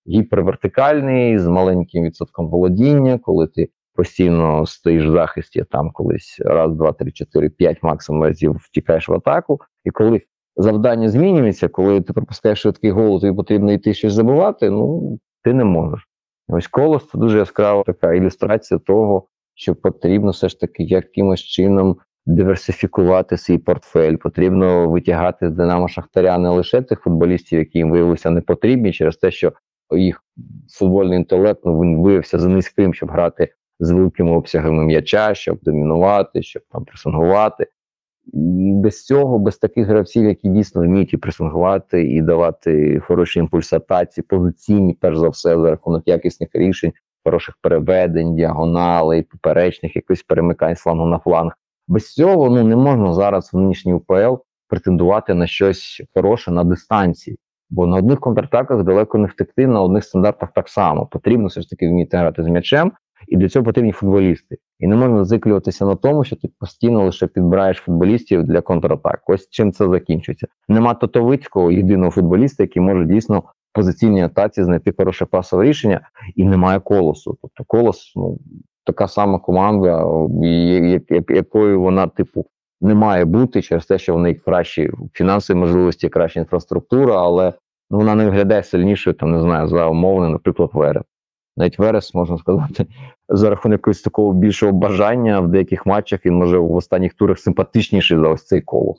гіпервертикальний, з маленьким відсотком володіння, коли ти постійно стоїш в захисті, там колись раз, два, три, чотири, п'ять максимум разів втікаєш в атаку, і коли завдання змінюється, коли ти пропускаєш швидкий гол, тобі потрібно йти щось забивати, ну, ти не можеш. Ось Колос – це дуже яскрава така ілюстрація того, що потрібно все ж таки якимось чином диверсифікувати свій портфель. Потрібно витягати з Динамо Шахтаря не лише тих футболістів, які їм виявилися не потрібні через те, що їх футбольний інтелект, ну, він виявився за низьким, щоб грати з великими обсягами м'яча, щоб домінувати, щоб там пресингувати. І без цього, без таких гравців, які дійсно вміють і пресингувати, і давати хороші імпульси атаці, позиційні, перш за все, за рахунок якісних рішень, хороших переведень, діагоналей, поперечних, якихось перемикань з флангу на фланг. Без цього, ну, не можна зараз в нинішній УПЛ претендувати на щось хороше на дистанції. Бо на одних контратаках далеко не втекти, на одних стандартах так само. Потрібно все ж таки вміти грати з м'ячем, і для цього потрібні футболісти. І не можна зациклюватися на тому, що ти постійно лише підбираєш футболістів для контратак. Ось чим це закінчується. Нема Тотовицького, єдиного футболіста, який може дійсно в позиційній атаці знайти хороше пасове рішення, і немає Колосу. Тобто Колос, ну, така сама команда, якою вона, типу, не має бути через те, що в неї кращі фінансові можливості, краща інфраструктура, але ну, вона не виглядає сильнішою, там, не знаю, за умовно, наприклад, Верес. Навіть Верес, можна сказати, за рахунок якогось такого більшого бажання в деяких матчах він може в останніх турах симпатичніший за ось цей Колос.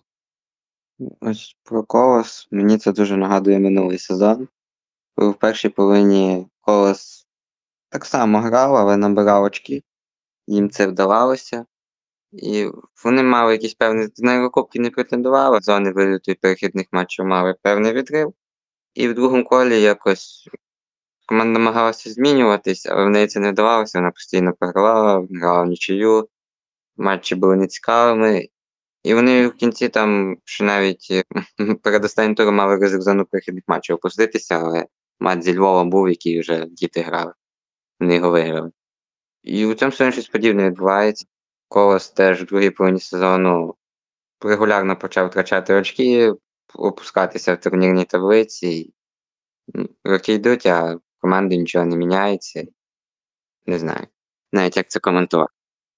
Ось про Колос мені це дуже нагадує минулий сезон. В першій половині Колос так само грав, але набирав очки. Їм це вдавалося. І вони мали якісь певні, на Єврокубки не претендували, зони виліту і перехідних матчів мали певний відрив. І в другому колі якось команда намагалася змінюватись, але в неї це не вдавалося, вона постійно програвала, грала в нічию, матчі були нецікавими. І вони в кінці там, що навіть перед останнім туром мали ризик зону перехідних матчів опуститися, але матч зі Львовом був, який вже діти грали. Вони його виграли. І у цьому сезоні щось подібне відбувається. Колос теж в другій половині сезону регулярно почав втрачати очки, опускатися в турнірній таблиці. Роки йдуть, а в команди нічого не міняється. Не знаю, навіть як це коментувати.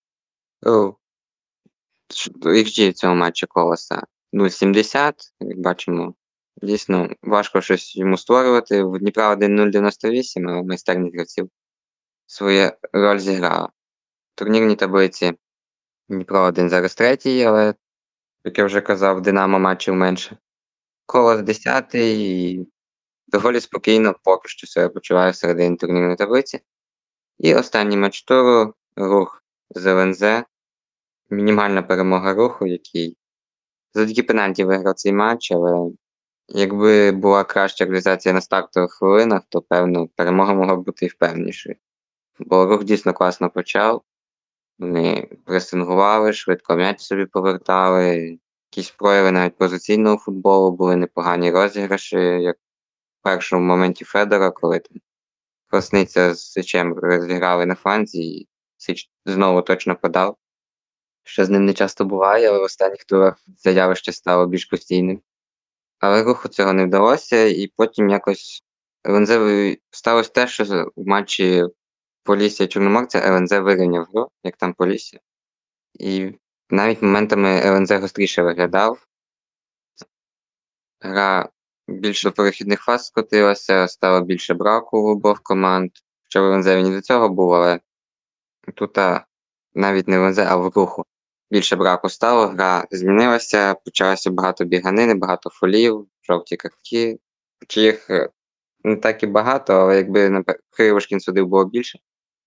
ікс джі цього матчу Колоса нуль цілих сімдесят, як бачимо. Дійсно, важко щось йому створювати. В Дніпра один нуль дев'яносто вісім, але майстерність гравців свою роль зіграла. В турнірній таблиці Дніпро один зараз третій, але, як я вже казав, Динамо матчів менше. Колос десятий і доволі спокійно поки що себе почуває всередині турнірної таблиці. І останній матч туру – Рух з ел ен зет. Мінімальна перемога Руху, який завдяки пенальті виграв цей матч, але якби була краща реалізація на стартових хвилинах, то, певно, перемога могла б бути і впевнішою. Бо Рух дійсно класно почав. Вони пресингували, швидко м'яч собі повертали, якісь прояви навіть позиційного футболу, були непогані розіграші, як в першому моменті Федора, коли там Красниця з Сичем розіграли на фланзі, і Сич знову точно подав. Що з ним не часто буває, але в останніх турах це явище стало більш постійним. Але Руху цього не вдалося, і потім якось ел ен зет сталося те, що в матчі Полісся і Чорноморця ел ен зет вирівняв гру, як там Полісся. І навіть моментами ел ен зет гостріше виглядав. Гра більше до перехідних фаз скотилася, стало більше браку в обох команд. Хоча в ел ен зет він і до цього був, але тут навіть не в ел ен зет, а в Руху більше браку стало, гра змінилася, почалося багато біганини, багато фолів, жовті картки. Чи їх не так і багато, але якби Кривошкін судив було більше.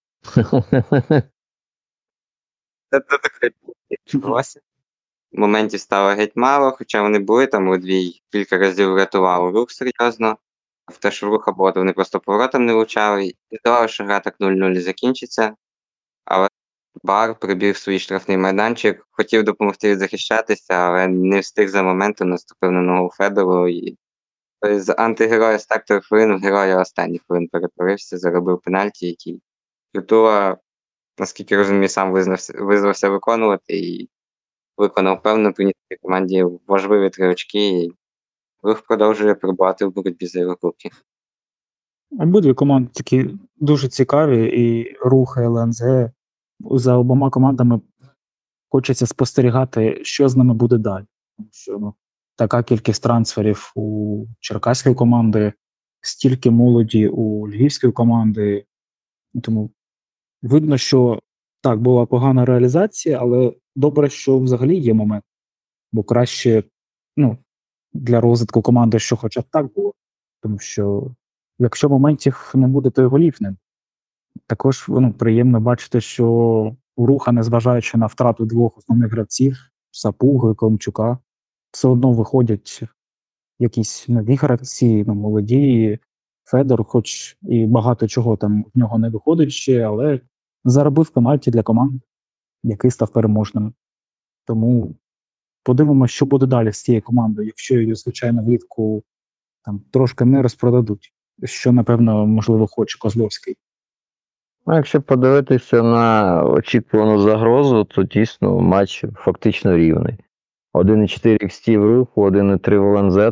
Моментів стало геть мало, хоча вони були там, Ледвій кілька разів врятував Рух серйозно. В те, що в Руха було, то вони просто поворотом не влучали. І здавалося, що гра так нуль нуль закінчиться. Але Бар прибіг свій штрафний майданчик, хотів допомогти захищатися, але не встиг за моментом, наступив на ногу Федору. І з антигероя з тактор хвилин в героя останніх хвилин перетворився, заробив пенальті, який Кютула, наскільки розумію, сам визнався, визвався виконувати і виконав певно, приніс команді важливі три очки, і Рух продовжує перебувати в боротьбі за Єврокубки. Обидві команди такі дуже цікаві, і Рух, і Л Н З. За обома командами хочеться спостерігати, що з ними буде далі. Тому що ну, така кількість трансферів у черкаської команди, стільки молоді у львівської команди. Тому видно, що так, була погана реалізація, але добре, що взагалі є момент. Бо краще ну, для розвитку команди, що хоча б так було. Тому що якщо моментів не буде, то й голів не буде. Також ну, приємно бачити, що у Руха, незважаючи на втрату двох основних гравців, Сапуги, Климчука, все одно виходять якісь нові гравці, ну, молоді. Федор, хоч і багато чого там в нього не виходить ще, але заробив пенальті для команди, який став переможним. Тому подивимося, що буде далі з цією командою, якщо її, звичайно, влітку там трошки не розпродадуть, що, напевно, можливо, хоче Козловський. Ну, якщо подивитися на очікувану загрозу, то дійсно матч фактично рівний. один і чотири ікс ті в Руху, один і три в Л Н З,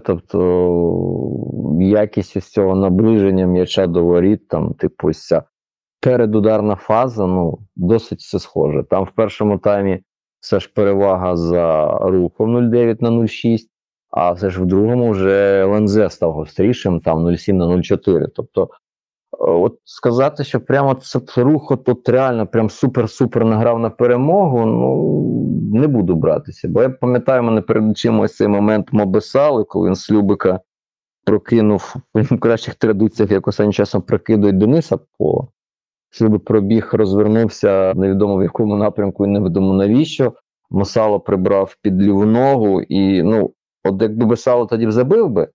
тобто якість із цього наближення м'яча до воріт, там, типу, ось ця передударна фаза, ну, досить все схоже. Там в першому таймі все ж перевага за Рухом нуль дев'ять на нуль шість, а все ж в другому вже Л Н З став гострішим, там нуль сім на нуль чотири. Тобто, от сказати, що прямо це Рух тут реально прям супер-супер награв на перемогу, ну, не буду братися. Бо я пам'ятаю, мене перед очима ось цей момент Мобесали, коли він з Любика прокинув, в кращих традиціях, як останнім часом прокидують Дениса по Любик пробіг, розвернувся, невідомо в якому напрямку і невідомо навіщо. Мосало прибрав під ліву ногу і, ну, от якби Бесало тоді забив би,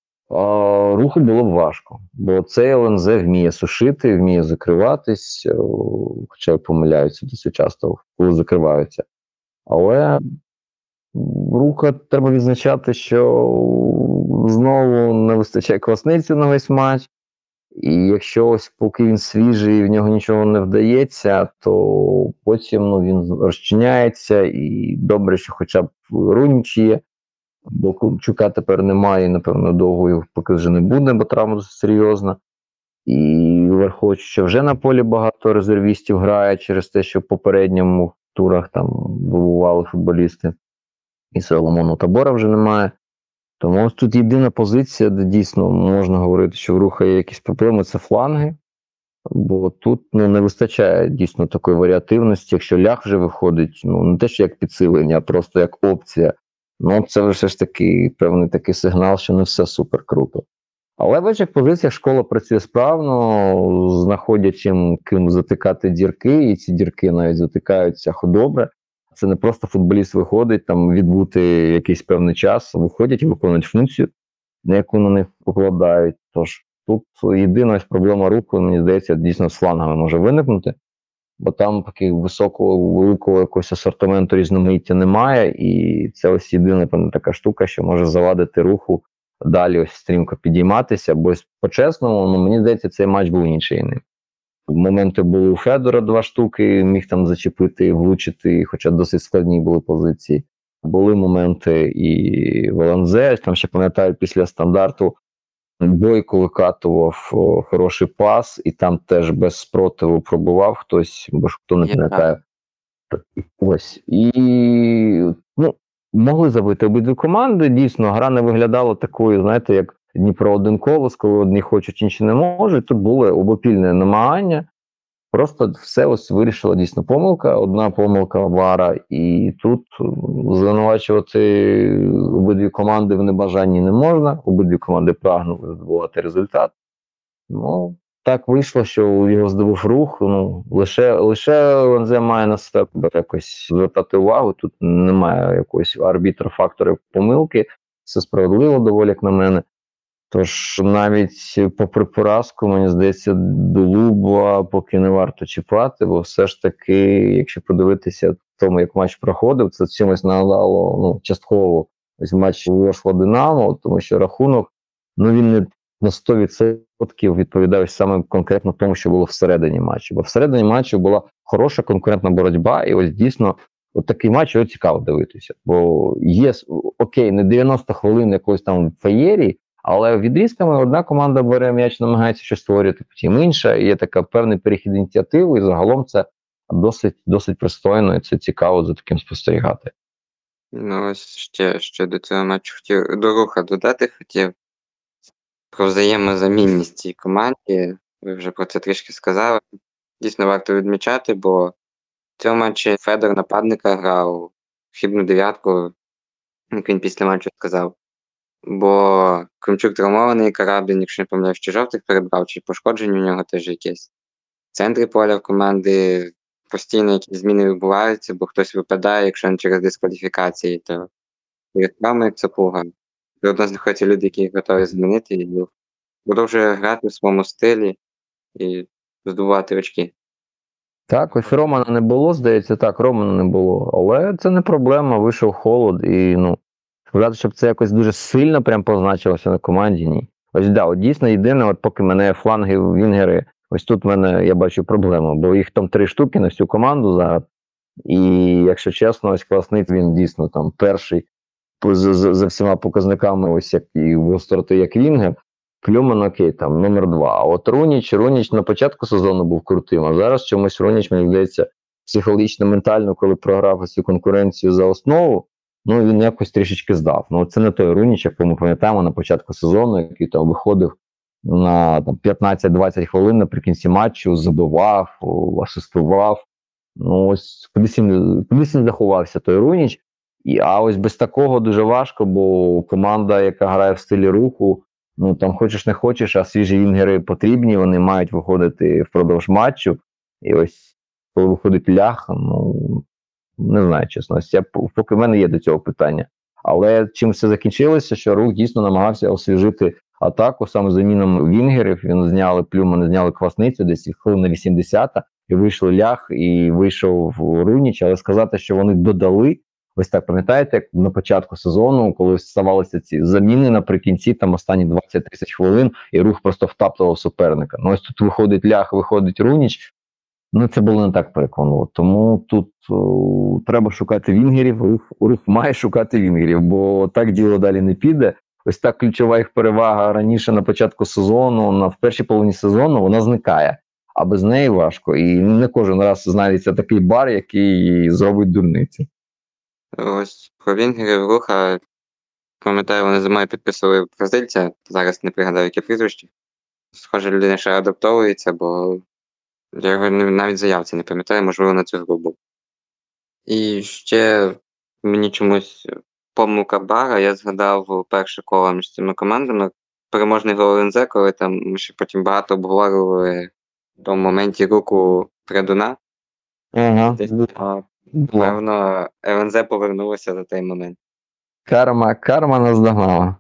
а Руху було б важко, бо цей Л Н З вміє сушити, вміє закриватись, хоча й помиляються досить часто, коли закриваються. Але Руха треба відзначати, що знову не вистачає класниці на весь матч, і якщо ось поки він свіжий і в нього нічого не вдається, то потім ну, він розчиняється, і добре, що хоча б Рунич є. Бо Климчука тепер немає, і, напевно, довго його поки вже не буде, бо травма досить серйозна. І враховуючи, що вже на полі багато резервістів грає через те, що в попередньому турах там вибували футболісти. І Соломону Табора вже немає. Тому ось тут єдина позиція, де дійсно можна говорити, що в Руха є якісь проблеми, це фланги. Бо тут ну, не вистачає дійсно такої варіативності. Якщо Лях вже виходить, ну не те, що як підсилення, а просто як опція. Ну, це все ж таки певний такий сигнал, що не все супер круто. Але в інших позиціях школа працює справно, знаходять чим ким затикати дірки, і ці дірки навіть затикаються добре. Це не просто футболіст виходить, там відбути якийсь певний час, виходять і виконують функцію, на яку на них покладають. Тож тут єдина проблема Руху, мені здається, дійсно з флангами може виникнути. Бо там таких високого, великого якогось асортименту різноманіття немає, і це ось єдина певна така штука, що може завадити Руху далі ось стрімко підійматися, бо по-чесному, ну, мені здається, цей матч був інший. Моменти були у Федора два штуки, міг там зачепити, влучити, хоча досить складні були позиції. Були моменти і в Л Н З, там ще пам'ятаю, після стандарту Бойко викатував о, хороший пас, і там теж без спротиву пробував хтось, бо ж хто не пам'ятає. Ось. І ну, могли забити обидві команди. Дійсно, гра не виглядала такою, знаєте, як Дніпро один колос, коли одні хочуть, інші не можуть. Тут було обопільне намагання. Просто все ось вирішила дійсно помилка, одна помилка Вара, і тут звинувачувати обидві команди в небажанні не можна, обидві команди прагнули здобувати результат. Ну, так вийшло, що його здобув Рух, ну, лише, лише Л Н З має на себе якось звертати увагу, тут немає якогось арбітр-факторів помилки, все справедливо доволі, як на мене. Тож навіть попри поразку, мені здається, Дулуба поки не варто чіпати, бо все ж таки, якщо подивитися в тому, як матч проходив, це чимось нагадало, ну, частково ось матч Ворскла Динамо, тому що рахунок, ну, він не на сто відсотків відповідає саме конкретно тому, що було всередині матчу. Бо всередині матчу була хороша конкурентна боротьба, і ось дійсно от такий матч його цікаво дивитися. Бо є, окей, не дев'яносто хвилин якоїсь там феєрії, Але відрізками одна команда бере м'яч, намагається щось створювати, потім інша, і є така певний перехід ініціативи, і загалом це досить, досить пристойно, і це цікаво за таким спостерігати. Ну, ось ще, ще до цього матчу хотів до Руха додати хотів про взаємозамінність цій команді. Ви вже про це трішки сказали. Дійсно варто відмічати, бо в цьому матчі Федор нападника грав хибну дев'ятку, як він після матчу сказав. Бо Кримчук травмований, Карабін, якщо не помиляюсь, чи жовтих перебрав, чи пошкодження у нього теж якесь. В центрі поля в команди постійно якісь зміни відбуваються, бо хтось випадає, якщо не через дискваліфікації, то через травми, як Цапуга. І одно знаходяться люди, які готові змінити, і продовжує грати в своєму стилі і здобувати очки. Так, ось Романа не було, здається, так, Романа не було. Але це не проблема, вийшов холод і, ну, сказати, щоб це якось дуже сильно прям позначилося на команді, ні. Ось, да, от дійсно єдине, от поки мене фланги, вінгери, ось тут в мене, я бачу проблему, бо їх там три штуки на всю команду зараз. І, якщо чесно, ось Квасник, він дійсно там перший за, за, за всіма показниками, ось як і гостроти, як вінгер. Клюман, окей, там, номер два. А от Руніч, Руніч на початку сезону був крутим, а зараз чомусь Руніч, мені здається, психологічно, ментально, коли програв цю конкуренцію за основу, ну, він якось трішечки здав. Ну, це не той Руніч, як ми пам'ятаємо на початку сезону, який там виходив на там, п'ятнадцять-двадцять хвилин наприкінці матчу, забивав, асистував. Ну, ось кудись він, кудись він заховався, той Руніч. І, а ось без такого дуже важко, бо команда, яка грає в стилі руху, ну, там хочеш не хочеш, а свіжі вінгери потрібні, вони мають виходити впродовж матчу. І ось, коли виходить Лях, ну, не знаю, чесно, ось я, поки в мене є до цього питання. Але чим все закінчилося, що Рух дійсно намагався освіжити атаку, саме заміном вінгерів, він зняли Плюмана, зняли Квасницю, десь хвилин на вісімдесята, і вийшов Лях, і вийшов Руніч, але сказати, що вони додали, ось так, пам'ятаєте, як на початку сезону, коли ставалися ці заміни наприкінці, там останні двадцять-тридцять хвилин, і Рух просто втаптував суперника. Ну ось тут виходить Лях, виходить Руніч, ну це було не так переконливо. Тому тут о, треба шукати вінгерів, Рух, Рух має шукати вінгерів, бо так діло далі не піде. Ось так ключова їх перевага раніше на початку сезону, на в першій половині сезону, вона зникає. А без неї важко. І не кожен раз знайдеться такий бар, який зробить дурниці. Ось про вінгерів Руха, пам'ятаю, вони зимою підписували бразильця, зараз не пригадаю, яке прізвище. Схоже, людина ще адаптовується, бо я його навіть заявці не пам'ятаю, можливо, на цю гру був. І ще мені чомусь помилка Бара, я згадав перше коло між цими командами, переможний гол ЛНЗ, коли там ми ще потім багато обговорювали в тому моменті руку Тредуна. Ага. Певно, ЛНЗ повернулося за той момент. Карма, карма наздогнала.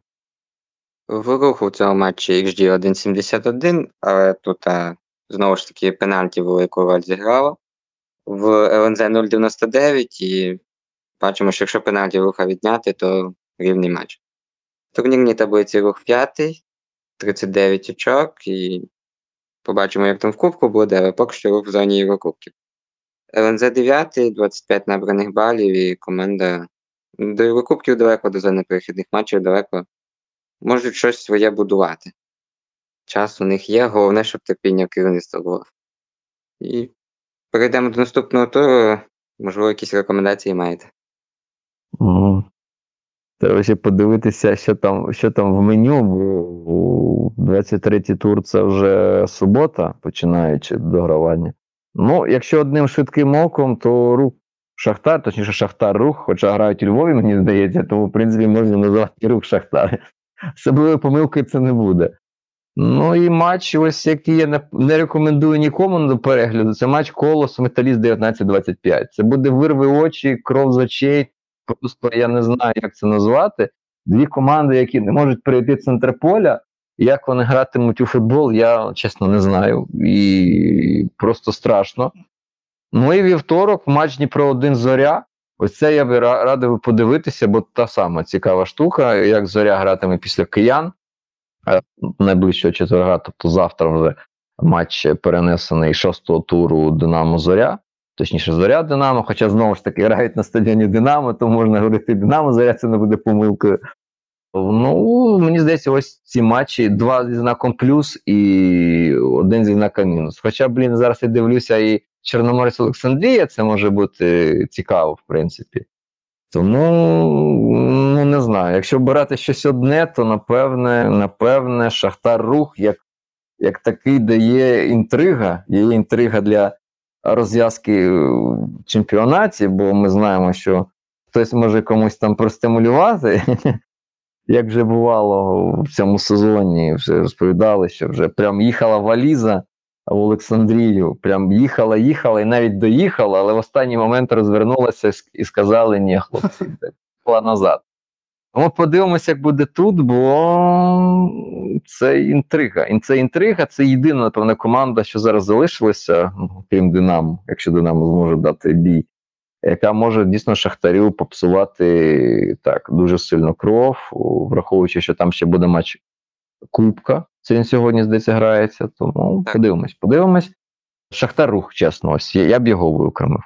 В Руху в цьому матчі ікс джі один сімдесят один, але тут а, знову ж таки пенальті велику роль зіграло. В ЛНЗ нуль дев'яносто дев'ять і бачимо, що якщо пенальті Руха відняти, то рівний матч. В турнірній таблиці Рух п'ятий, тридцять дев'ять очок, і побачимо, як там в Кубку буде, але поки що Рух в зоні Єврокубків. ЛНЗ дев'ятий, двадцять п'ять набраних балів, і команда до Єврокубків далеко, до зони перехідних матчів далеко. Можуть щось своє будувати. Час у них є, головне, щоб терпіння керівництва було. І перейдемо до наступного туру. Можливо, якісь рекомендації маєте? Mm. Треба ще подивитися, що там, що там в меню, бо двадцять третій тур це вже субота, починаючи догравання. Ну, якщо одним швидким оком, то Рух Шахтар, точніше Шахтар Рух, хоча грають у Львові, мені здається, тому, в принципі, можна назвати Рух Шахтар. Особливої помилки це не буде. Ну і матч, ось який я не, не рекомендую нікому до перегляду, це матч Колос Металіст дев'ятнадцять двадцять п'ять. Це буде вирви очі, кров з очей, просто я не знаю, як це назвати. Дві команди, які не можуть перейти центр поля, як вони гратимуть у футбол, я, чесно, не знаю. І просто страшно. Ну і вівторок матч Дніпро один Зоря. Ось це я би радив подивитися, бо та сама цікава штука, як Зоря гратиме після Киян. Найближчого четверга, тобто завтра вже матч перенесений шостого туру Динамо-Зоря. Точніше, Зоря-Динамо, хоча знову ж таки грають на стадіоні Динамо, то можна говорити Динамо-Зоря, це не буде помилкою. Ну, мені здається, ось ці матчі, два зі знаком плюс і один зі знаком мінус. Хоча, блін, зараз я дивлюся і Чорноморець Олександрія, це може бути цікаво, в принципі. Тому, ну, не знаю, якщо брати щось одне, то напевне, напевне, Шахтар Рух, як, як такий дає інтрига, є інтрига для розв'язки в чемпіонаті, бо ми знаємо, що хтось може комусь там простимулювати, як вже бувало в цьому сезоні, вже розповідали, що вже прям їхала валіза в Олександрію, прям їхала, їхала і навіть доїхала, але в останній момент розвернулася і сказали: ні, хлопці, пішла назад. Тому подивимося, як буде тут, бо це інтрига. І це інтрига, це єдина, напевно, команда, що зараз залишилася, крім Динамо, якщо Динамо зможе дати бій, яка може дійсно Шахтарю попсувати так дуже сильно кров, враховуючи, що там ще буде матч Кубка. Це він сьогодні, здається, грається. Тому Так. подивимось. Подивимось. Шахтар Рух, чесно, ось я, я б його виокремив.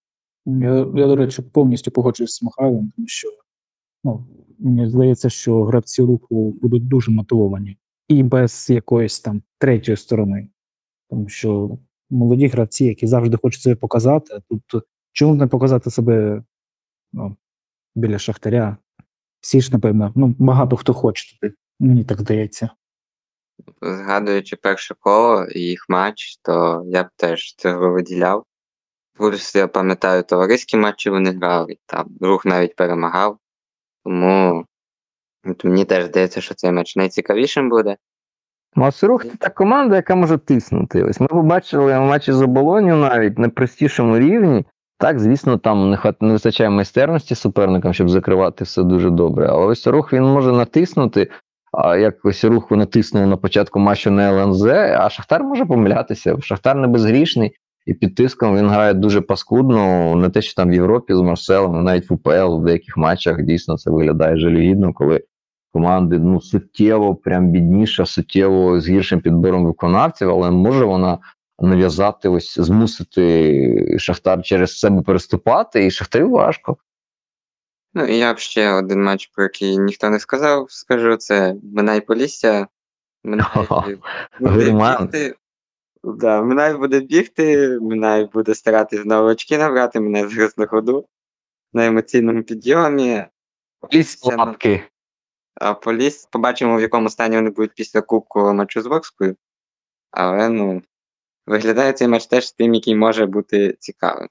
Я, я, до речі, повністю погоджуюсь з Михайлом, тому що ну, мені здається, що гравці руху будуть дуже мотивовані. І без якоїсь там третьої сторони. Тому що молоді гравці, які завжди хочуть себе показати, а тут чому б не показати себе ну, біля Шахтаря? Всі ж, напевно, ну, багато хто хоче туди. Мені так здається. Згадуючи перше коло і їх матч, то я б теж цього виділяв. Плюс я пам'ятаю, товариські матчі вони грали, там Рух навіть перемагав. Тому от мені теж здається, що цей матч найцікавішим буде. Ну, а Рух – це та команда, яка може тиснути. Ось ми побачили в матчі з Оболонью навіть на простішому рівні. Так, звісно, там не, хват... не вистачає майстерності суперникам, щоб закривати все дуже добре. Але ось Рух він може натиснути, а як ось Рух натиснув на початку матчу на ел ен зет, а Шахтар може помилятися. Шахтар не безгрішний, і під тиском він грає дуже паскудно, не те, що там в Європі з Марселем, навіть в УПЛ в деяких матчах дійсно це виглядає жалюгідно, коли команди ну, суттєво, прям бідніша, суттєво з гіршим підбором виконавців, але може вона нав'язати, ось змусити Шахтар через себе переступати, і Шахтарю важко. Ну і я б ще один матч, про який ніхто не сказав, скажу, це Минай Полісся. Минай буде Гурман. бігти. Да, Минай буде бігти, Минай буде старатись знову очки набрати, Минай зараз на ходу, на емоційному підйомі. Лізь лапки. А Поліс, побачимо, в якому стані вони будуть після кубкового матчу з Ворскою. Але, ну, виглядає цей матч теж тим, який може бути цікавим.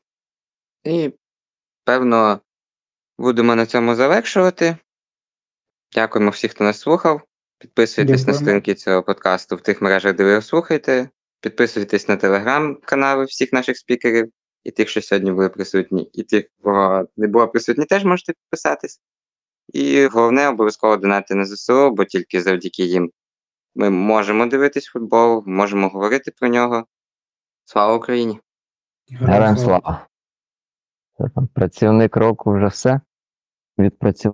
І, певно, будемо на цьому завершувати. Дякуємо всім, хто нас слухав. Підписуйтесь Дякуємо. на сторінки цього подкасту в тих мережах, де ви його слухаєте. Підписуйтесь на телеграм-канали всіх наших спікерів. І тих, що сьогодні були присутні, і тих, кого не було присутні, теж можете підписатись. І головне, обов'язково донати на зе се о, бо тільки завдяки їм ми можемо дивитись футбол, можемо говорити про нього. Слава Україні! Героям слава. Це там працівник року вже все відпрацював.